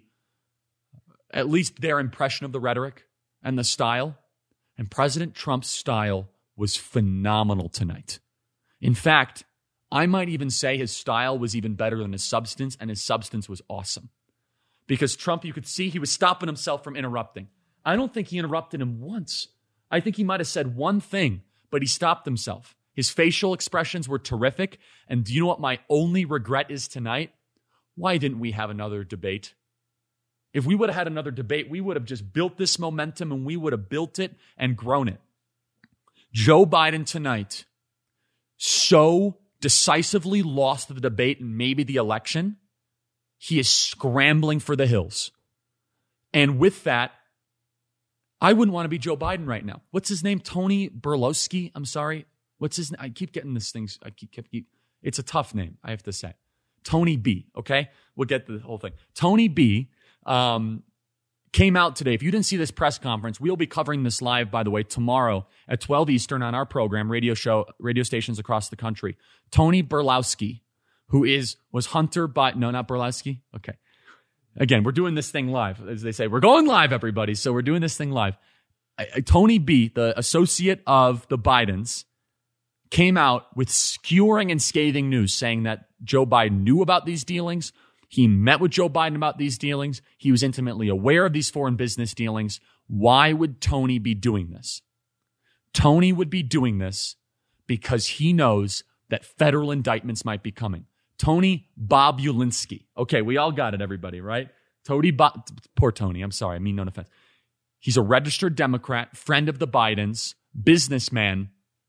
S1: at least their impression of the rhetoric and the style. And President Trump's style was phenomenal tonight. In fact, I might even say his style was even better than his substance, and his substance was awesome. Because Trump, you could see he was stopping himself from interrupting. I don't think he interrupted him once. I think he might have said one thing, but he stopped himself. His facial expressions were terrific. And do you know what my only regret is tonight? Why didn't we have another debate? If we would have had another debate, we would have just built this momentum and we would have built it and grown it. Joe Biden tonight so decisively lost the debate and maybe the election. He is scrambling for the hills. And with that, I wouldn't want to be Joe Biden right now. What's his name? Tony Berlowski? I'm sorry. What's his name? I keep getting this thing. I keep, keep, keep, it's a tough name, I have to say. Tony B, okay? We'll get to the whole thing. Tony B um, came out today. If you didn't see this press conference, we'll be covering this live, by the way, tomorrow at twelve Eastern on our program, radio show, radio stations across the country. Tony Berlowski, who is, was Hunter Biden, no, not Berlowski? Okay. Again, we're doing this thing live. As they say, we're going live, everybody. So we're doing this thing live. I, I, Tony B, the associate of the Bidens, came out with skewering and scathing news saying that Joe Biden knew about these dealings. He met with Joe Biden about these dealings. He was intimately aware of these foreign business dealings. Why would Tony be doing this? Tony would be doing this because he knows that federal indictments might be coming. Tony Bobulinski. Okay, we all got it, everybody, right? Tony, Bo- poor Tony. I'm sorry. I mean no offense. He's a registered Democrat, friend of the Bidens, businessman.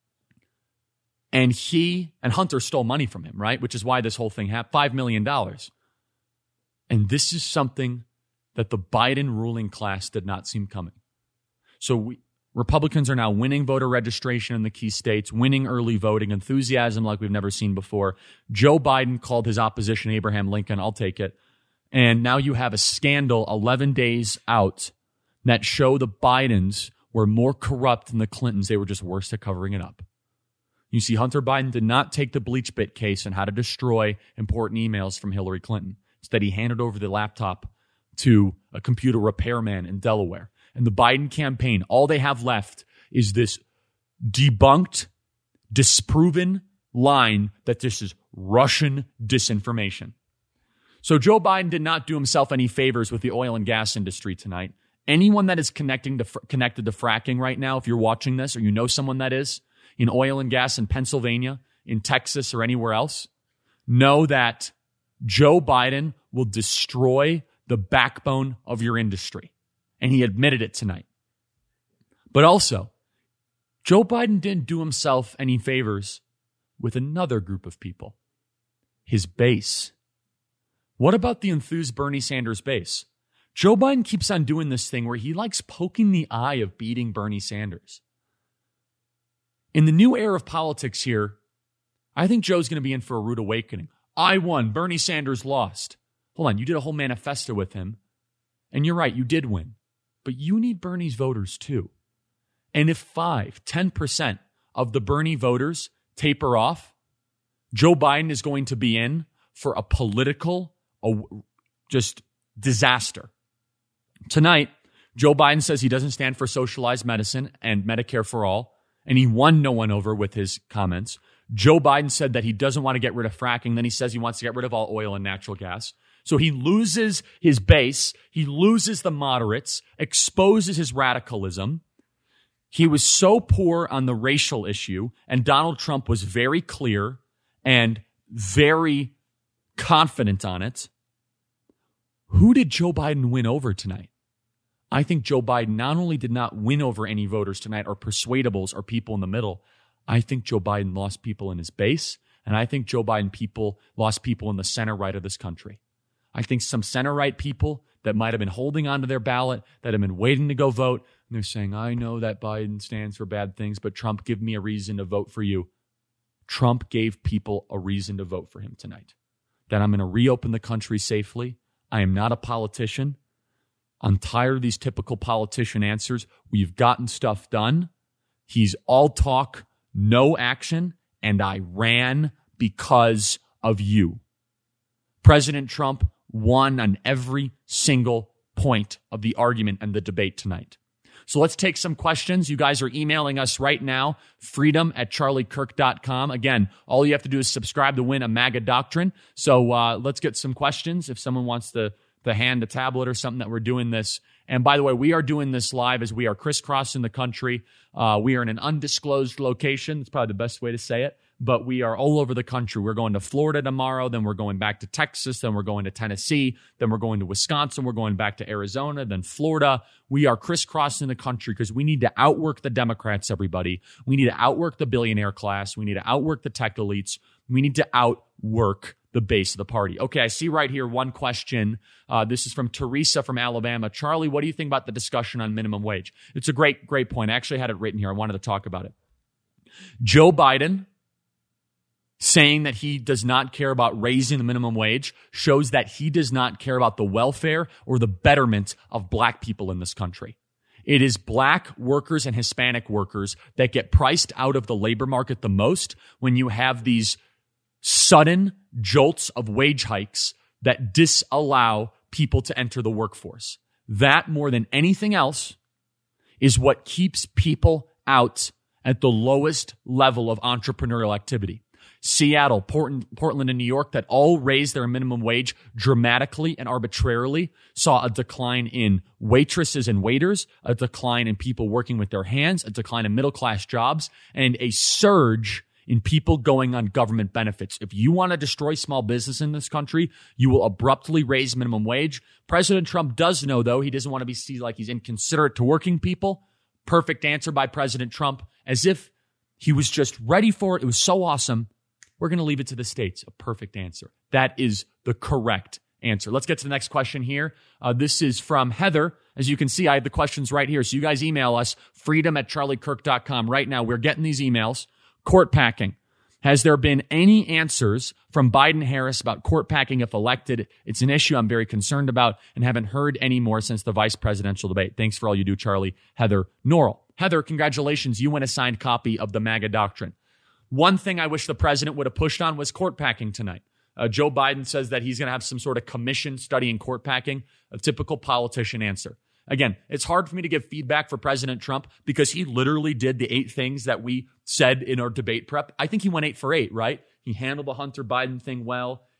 S1: And he and Hunter stole money from him, right? Which is why this whole thing happened. Five million dollars. And this is something that the Biden ruling class did not see coming. So we, Republicans are now winning voter registration in the key states, winning early voting, enthusiasm like we've never seen before. Joe Biden called his opposition Abraham Lincoln. I'll take it. And now you have a scandal eleven days out that show the Bidens were more corrupt than the Clintons. They were just worse at covering it up. You see, Hunter Biden did not take the BleachBit case and how to destroy important emails from Hillary Clinton. Instead, he handed over the laptop to a computer repairman in Delaware. And the Biden campaign, all they have left is this debunked, disproven line that this is Russian disinformation. So Joe Biden did not do himself any favors with the oil and gas industry tonight. Anyone that is connecting to connected to fracking right now, if you're watching this or you know someone that is in oil and gas in Pennsylvania, in Texas, or anywhere else, know that Joe Biden will destroy the backbone of your industry. And he admitted it tonight. But also, Joe Biden didn't do himself any favors with another group of people, his base. What about the enthused Bernie Sanders base? Joe Biden keeps on doing this thing where he likes poking the eye of beating Bernie Sanders. In the new era of politics here, I think Joe's going to be in for a rude awakening. I won. Bernie Sanders lost. Hold on. You did a whole manifesto with him. And you're right. You did win. But you need Bernie's voters too. And if five, ten percent of the Bernie voters taper off, Joe Biden is going to be in for a political a, just disaster. Tonight, Joe Biden says he doesn't stand for socialized medicine and Medicare for all, and he won no one over with his comments. Joe Biden said that he doesn't want to get rid of fracking. Then he says he wants to get rid of all oil and natural gas. So he loses his base. He loses the moderates, exposes his radicalism. He was so poor on the racial issue, and Donald Trump was very clear and very confident on it. Who did Joe Biden win over tonight? I think Joe Biden not only did not win over any voters tonight or persuadables or people in the middle, I think Joe Biden lost people in his base, and I think Joe Biden people lost people in the center right of this country. I think some center right people that might have been holding onto their ballot, that have been waiting to go vote, and they're saying, I know that Biden stands for bad things, but Trump, give me a reason to vote for you. Trump gave people a reason to vote for him tonight. That I'm going to reopen the country safely. I am not a politician. I'm tired of these typical politician answers. We've gotten stuff done. He's all talk, no action, and I ran because of you. President Trump won on every single point of the argument and the debate tonight. So let's take some questions. You guys are emailing us right now, freedom at charlie kirk dot com. Again, all you have to do is subscribe to win a MAGA doctrine. So uh, let's get some questions. If someone wants to, to hand a tablet or something that we're doing this. And by the way, we are doing this live as we are crisscrossing the country. Uh, we are in an undisclosed location. That's probably the best way to say it. But we are all over the country. We're going to Florida tomorrow. Then we're going back to Texas. Then we're going to Tennessee. Then we're going to Wisconsin. We're going back to Arizona. Then Florida. We are crisscrossing the country because we need to outwork the Democrats, everybody. We need to outwork the billionaire class. We need to outwork the tech elites. We need to outwork the base of the party. Okay, I see right here one question. Uh, this is from Teresa from Alabama. Charlie, what do you think about the discussion on minimum wage? It's a great, great point. I actually had it written here. I wanted to talk about it. Joe Biden saying that he does not care about raising the minimum wage shows that he does not care about the welfare or the betterment of black people in this country. It is black workers and Hispanic workers that get priced out of the labor market the most when you have these sudden jolts of wage hikes that disallow people to enter the workforce. That, more than anything else, is what keeps people out at the lowest level of entrepreneurial activity. Seattle, Portland, Portland, and New York that all raised their minimum wage dramatically and arbitrarily saw a decline in waitresses and waiters, a decline in people working with their hands, a decline in middle-class jobs, and a surge in people going on government benefits. If you want to destroy small business in this country, you will abruptly raise minimum wage. President Trump does know, though, he doesn't want to be seen like he's inconsiderate to working people. Perfect answer by President Trump, as if he was just ready for it. It was so awesome. We're going to leave it to the states. A perfect answer. That is the correct answer. Let's get to the next question here. Uh, this is from Heather. As you can see, I have the questions right here. So you guys email us, freedom at charlie kirk dot com. Right now, we're getting these emails. Court packing. Has there been any answers from Biden-Harris about court packing if elected? It's an issue I'm very concerned about and haven't heard any more since the vice presidential debate. Thanks for all you do, Charlie. Heather Norrell. Heather, congratulations. You win a signed copy of the MAGA Doctrine. One thing I wish the president would have pushed on was court packing tonight. Uh, Joe Biden says that he's going to have some sort of commission studying court packing, a typical politician answer. Again, it's hard for me to give feedback for President Trump because he literally did the eight things that we said in our debate prep. I think he went eight for eight, right? He handled the Hunter Biden thing well.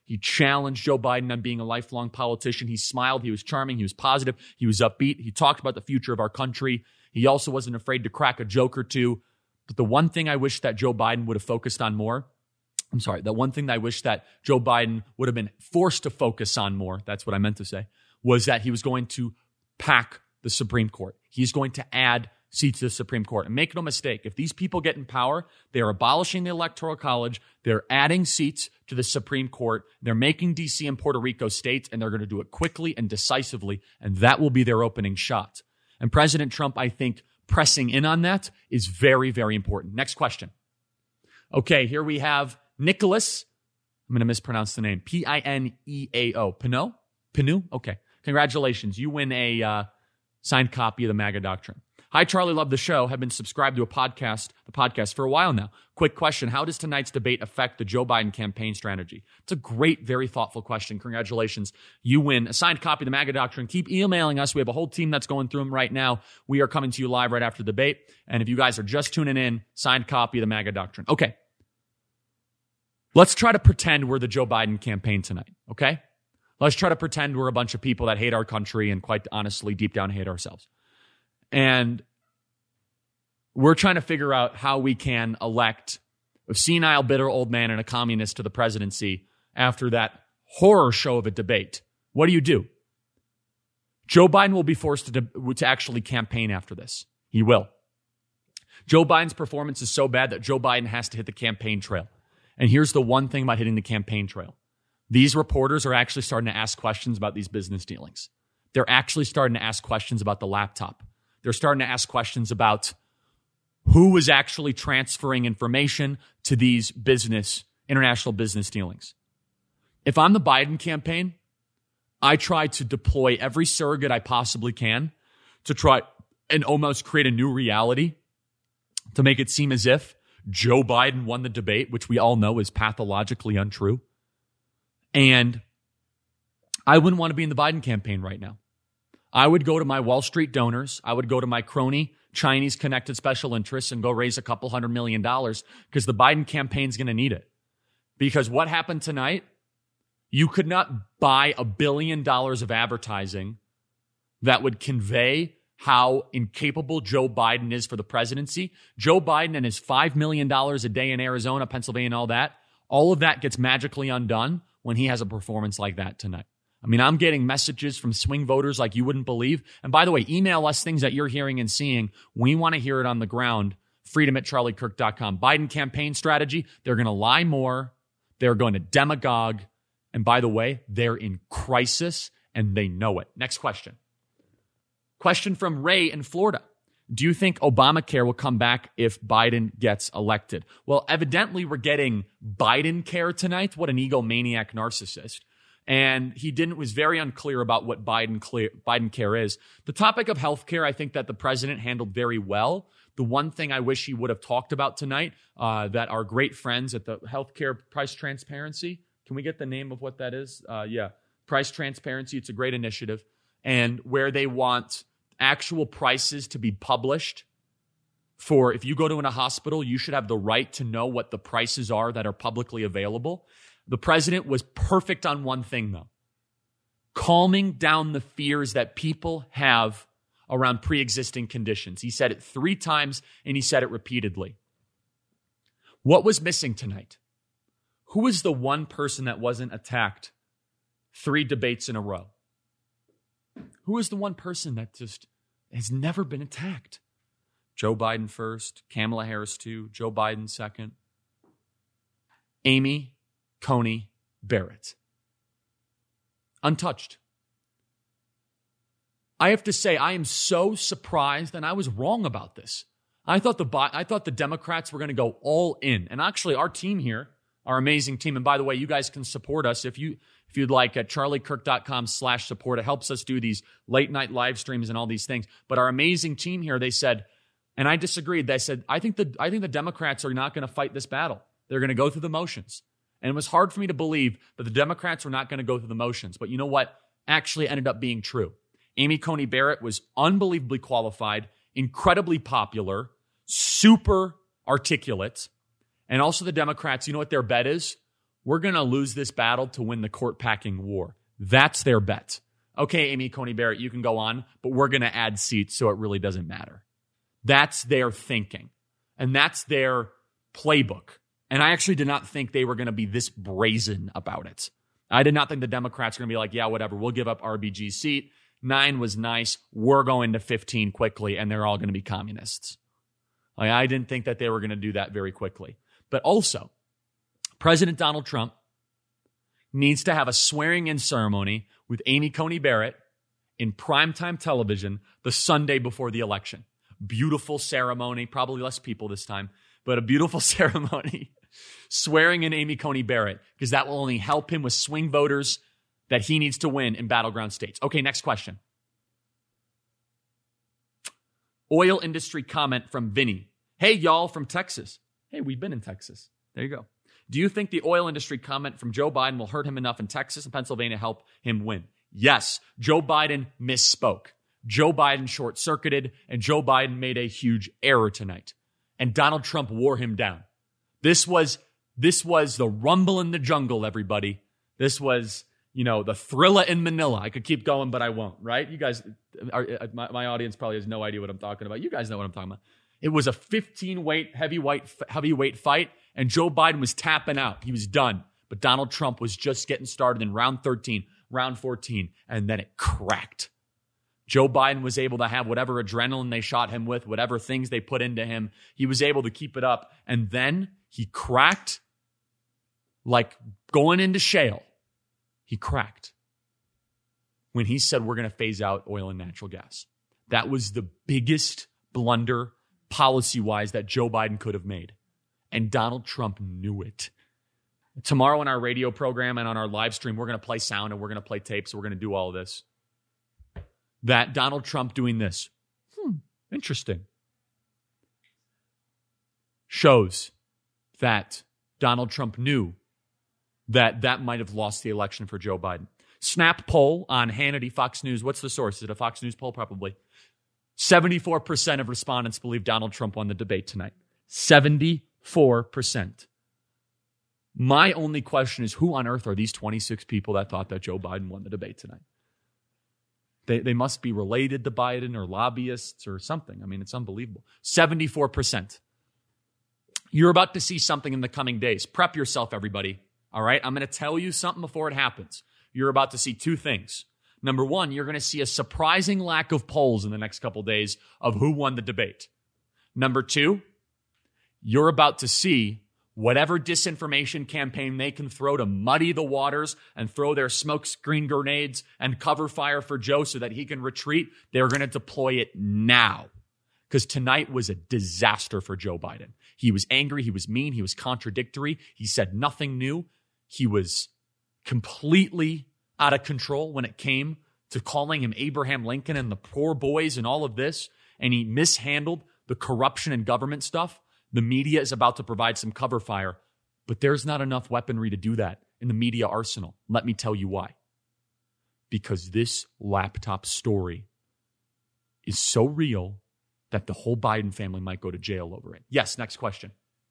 S1: He challenged Joe Biden on being a lifelong politician. He smiled. He was charming. He was positive. He was upbeat. He talked about the future of our country. He also wasn't afraid to crack a joke or two. But the one thing I wish that Joe Biden would have focused on more, I'm sorry, the one thing that I wish that Joe Biden would have been forced to focus on more, that's what I meant to say, was that he was going to pack the Supreme Court. He's going to add seats to the Supreme Court. And make no mistake, if these people get in power, they are abolishing the Electoral College, they're adding seats to the Supreme Court, they're making D C and Puerto Rico states, and they're going to do it quickly and decisively, and that will be their opening shot. And President Trump, I think, pressing in on that is very, very important. Next question. Okay, here we have Nicholas. I'm going to mispronounce the name. P I N E A O. Pinot? Pinu? Okay. Congratulations. You win a uh, signed copy of the MAGA Doctrine. Hi, Charlie. Love the show. Have been subscribed to a podcast, the podcast for a while now. Quick question. How does tonight's debate affect the Joe Biden campaign strategy? It's a great, very thoughtful question. Congratulations. You win a signed copy of the MAGA Doctrine. Keep emailing us. We have a whole team that's going through them right now. We are coming to you live right after the debate. And if you guys are just tuning in, signed copy of the MAGA Doctrine. Okay. Let's try to pretend we're the Joe Biden campaign tonight, okay? Let's try to pretend we're a bunch of people that hate our country and quite honestly, deep down, hate ourselves. And we're trying to figure out how we can elect a senile, bitter old man and a communist to the presidency after that horror show of a debate. What do you do? Joe Biden will be forced to, to actually campaign after this. He will. Joe Biden's performance is so bad that Joe Biden has to hit the campaign trail. And here's the one thing about hitting the campaign trail. These reporters are actually starting to ask questions about these business dealings. They're actually starting to ask questions about the laptop. They're starting to ask questions about who was actually transferring information to these business, international business dealings. If I'm the Biden campaign, I try to deploy every surrogate I possibly can to try and almost create a new reality to make it seem as if Joe Biden won the debate, which we all know is pathologically untrue. And I wouldn't want to be in the Biden campaign right now. I would go to my Wall Street donors. I would go to my crony Chinese connected special interests and go raise a couple hundred million dollars because the Biden campaign's going to need it. Because what happened tonight, you could not buy a billion dollars of advertising that would convey how incapable Joe Biden is for the presidency. Joe Biden and his five million dollars a day in Arizona, Pennsylvania, and all that, all of that gets magically undone when he has a performance like that tonight. I mean, I'm getting messages from swing voters like you wouldn't believe. And by the way, email us things that you're hearing and seeing. We want to hear it on the ground. Freedom at charlie kirk dot com. Biden campaign strategy. They're going to lie more. They're going to demagogue. And by the way, they're in crisis and they know it. Next question. Question from Ray in Florida. Do you think Obamacare will come back if Biden gets elected? Well, evidently we're getting Biden care tonight. What an egomaniac narcissist. And he didn't was very unclear about what Biden clear, Biden care is. The topic of health care, I think that the president handled very well. The one thing I wish he would have talked about tonight, uh, that our great friends at the Healthcare Price Transparency, can we get the name of what that is? Uh, yeah, Price Transparency. It's a great initiative. And where they want actual prices to be published for if you go to in a hospital, you should have the right to know what the prices are that are publicly available. The president was perfect on one thing, though. Calming down the fears that people have around pre-existing conditions. He said it three times, and he said it repeatedly. What was missing tonight? Who was the one person that wasn't attacked three debates in a row? Who is the one person that just has never been attacked? Joe Biden first, Kamala Harris two, Joe Biden second, Amy Coney Barrett. Untouched. I have to say, I am so surprised, and I was wrong about this. I thought the I thought the Democrats were going to go all in. And actually, our team here, our amazing team, and by the way, you guys can support us if you if you'd like at charlie kirk dot com slash support. It helps us do these late night live streams and all these things. But our amazing team here, they said, and I disagreed. They said, I think the I think the Democrats are not going to fight this battle. They're going to go through the motions. And it was hard for me to believe that the Democrats were not going to go through the motions. But you know what? Actually ended up being true. Amy Coney Barrett was unbelievably qualified, incredibly popular, super articulate. And also the Democrats, you know what their bet is? we're going to lose this battle to win the court-packing war. That's their bet. Okay, Amy Coney Barrett, you can go on, but we're going to add seats so it really doesn't matter. That's their thinking. And that's their playbook. And I actually did not think they were going to be this brazen about it. I did not think the Democrats were going to be like, yeah, whatever, we'll give up R B G's seat. Nine was nice. We're going to fifteen quickly, and they're all going to be communists. Like, I didn't think that they were going to do that very quickly. But also, President Donald Trump needs to have a swearing-in ceremony with Amy Coney Barrett in primetime television the Sunday before the election. Beautiful ceremony, probably less people this time, but a beautiful ceremony swearing in Amy Coney Barrett, because that will only help him with swing voters that he needs to win in battleground states. Okay, next question. Oil industry comment from Vinny. Hey, y'all from Texas. Hey, we've been in Texas. There you go. Do you think the oil industry comment from Joe Biden will hurt him enough in Texas and Pennsylvania to help him win? Yes, Joe Biden misspoke. Joe Biden short-circuited, and Joe Biden made a huge error tonight. And Donald Trump wore him down. This was, this was the rumble in the jungle, everybody. This was, you know, the Thrilla in Manila. I could keep going, but I won't, right? You guys, are, my, my audience probably has no idea what I'm talking about. You guys know what I'm talking about. It was a fifteen-weight heavyweight, heavyweight fight, and Joe Biden was tapping out. He was done. But Donald Trump was just getting started in round thirteen, round fourteen, and then it cracked. Joe Biden was able to have whatever adrenaline they shot him with, whatever things they put into him. He was able to keep it up. And then he cracked like going into shale. He cracked when he said we're going to phase out oil and natural gas. That was the biggest blunder policy-wise that Joe Biden could have made. And Donald Trump knew it. Tomorrow in our radio program and on our live stream, we're going to play sound and we're going to play tapes. So we're going to do all of this. That Donald Trump doing this, hmm, interesting, shows that Donald Trump knew that that might have lost the election for Joe Biden. Snap poll on Hannity, Fox News. What's the source? Is it a Fox News poll? Probably. seventy-four percent of respondents believe Donald Trump won the debate tonight. seventy-four percent. My only question is, who on earth are these twenty-six people that thought that Joe Biden won the debate tonight? They they must be related to Biden or lobbyists or something. I mean, it's unbelievable. seventy-four percent. You're about to see something in the coming days. Prep yourself, everybody. All right? I'm going to tell you something before it happens. You're about to see two things. Number one, you're going to see a surprising lack of polls in the next couple days of who won the debate. Number two, you're about to see whatever disinformation campaign they can throw to muddy the waters and throw their smokescreen grenades and cover fire for Joe so that he can retreat, they're going to deploy it now. Because tonight was a disaster for Joe Biden. He was angry, he was mean, he was contradictory, he said nothing new. He was completely out of control when it came to calling him Abraham Lincoln and the poor boys and all of this, and he mishandled the corruption and government stuff. The media is about to provide some cover fire, but there's not enough weaponry to do that in the media arsenal. Let me tell you why. Because this laptop story is so real that the whole Biden family might go to jail over it. Yes, next question.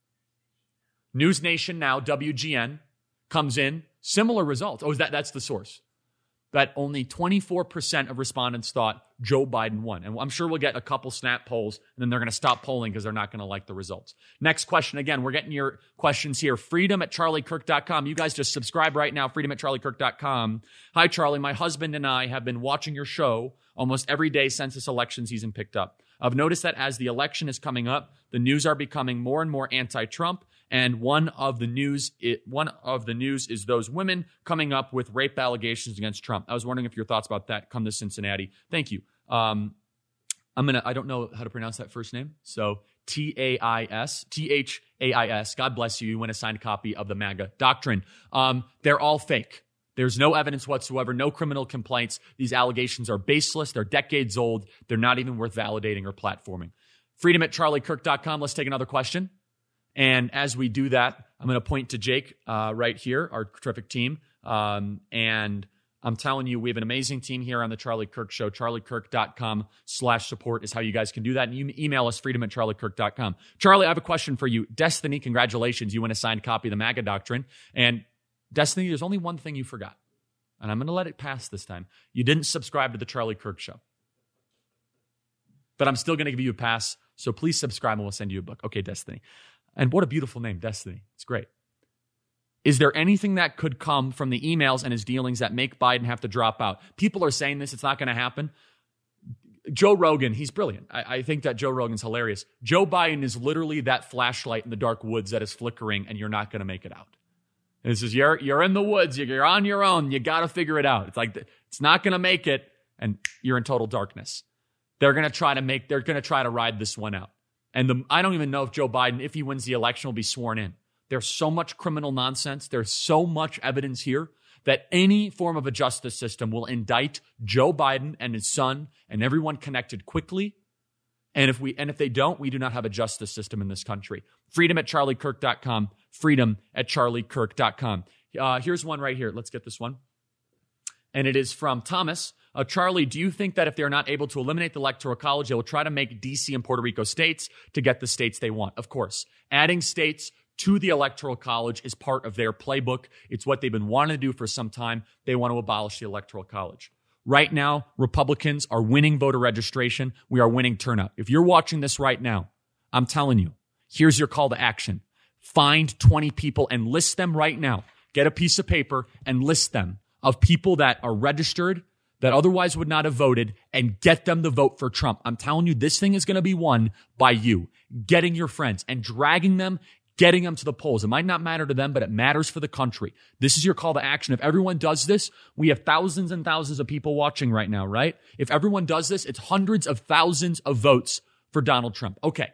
S1: News Nation now, W G N, comes in, similar results. Oh, is that that's the source. That only twenty-four percent of respondents thought Joe Biden won. And I'm sure we'll get a couple snap polls, and then they're going to stop polling because they're not going to like the results. Next question. Again, we're getting your questions here. Freedom at charlie kirk dot com. You guys just subscribe right now, freedom at charlie kirk dot com. Hi, Charlie. My husband and I have been watching your show almost every day since this election season picked up. I've noticed that as the election is coming up, the news are becoming more and more anti-Trump. And one of the news, it, one of the news is those women coming up with rape allegations against Trump. I was wondering if your thoughts about that come to Cincinnati. Thank you. Um, I'm gonna. I don't know how to pronounce that first name. So T A I S, T H A I S. God bless you. You win a signed copy of the MAGA Doctrine. Um, they're all fake. There's no evidence whatsoever. No criminal complaints. These allegations are baseless. They're decades old. They're not even worth validating or platforming. Freedom at charlie kirk dot com. Let's take another question. And as we do that, I'm going to point to Jake uh, right here, our terrific team. Um, and I'm telling you, we have an amazing team here on the Charlie Kirk Show. charlie kirk dot com slash support is how you guys can do that. And you email us, freedom at charlie kirk dot com. Charlie, I have a question for you. Destiny, congratulations. You win a signed copy of the MAGA Doctrine. And Destiny, there's only one thing you forgot, and I'm going to let it pass this time. You didn't subscribe to the Charlie Kirk Show. But I'm still going to give you a pass, so please subscribe and we'll send you a book. Okay, Destiny. And what a beautiful name, Destiny. It's great. Is there anything that could come from the emails and his dealings that make Biden have to drop out? People are saying this. It's not going to happen. Joe Rogan, he's brilliant. I, I think that Joe Rogan's hilarious. Joe Biden is literally that flashlight in the dark woods that is flickering and you're not going to make it out. And it says, you're, you're in the woods. You're on your own. You got to figure it out. It's like, it's not going to make it and you're in total darkness. They're going to try to make, they're going to try to ride this one out. And the, I don't even know if Joe Biden, if he wins the election, will be sworn in. There's so much criminal nonsense. There's so much evidence here that any form of a justice system will indict Joe Biden and his son and everyone connected quickly. And if we, and if they don't, we do not have a justice system in this country. Freedom at charlie kirk dot com. Freedom at charlie kirk dot com. Uh, here's one right here. Let's get this one. And it is from Thomas. Uh, Charlie, do you think that if they're not able to eliminate the Electoral College, they will try to make D C and Puerto Rico states to get the states they want? Of course. Adding states to the Electoral College is part of their playbook. It's what they've been wanting to do for some time. They want to abolish the Electoral College. Right now, Republicans are winning voter registration. We are winning turnout. If you're watching this right now, I'm telling you, here's your call to action. Find twenty people and list them right now. Get a piece of paper and list them of people that are registered that otherwise would not have voted and get them to vote for Trump. I'm telling you, this thing is going to be won by you, getting your friends and dragging them, getting them to the polls. It might not matter to them, but it matters for the country. This is your call to action. If everyone does this, we have thousands and thousands of people watching right now, right? If everyone does this, it's hundreds of thousands of votes for Donald Trump. Okay.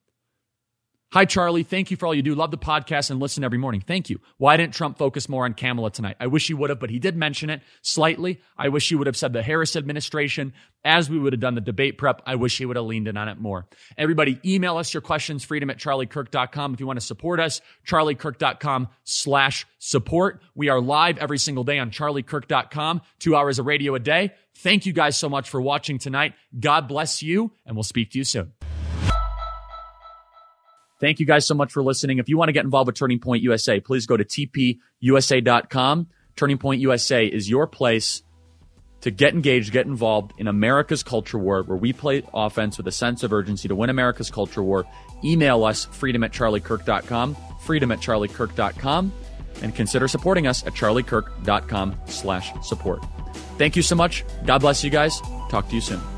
S1: Hi, Charlie. Thank you for all you do. Love the podcast and listen every morning. Thank you. Why didn't Trump focus more on Kamala tonight? I wish he would have, but he did mention it slightly. I wish he would have said the Harris administration as we would have done the debate prep. I wish he would have leaned in on it more. Everybody, email us your questions, freedom at charlie kirk dot com. If you want to support us, charlie kirk dot com slash support. We are live every single day on charlie kirk dot com, two hours of radio a day. Thank you guys so much for watching tonight. God bless you, and we'll speak to you soon. Thank you guys so much for listening. If you want to get involved with Turning Point U S A, please go to t p u s a dot com. Turning Point U S A is your place to get engaged, get involved in America's culture war, where we play offense with a sense of urgency to win America's culture war. Email us, freedom at charlie kirk dot com, freedom at charlie kirk dot com, and consider supporting us at charlie kirk dot com slash support. Thank you so much. God bless you guys. Talk to you soon.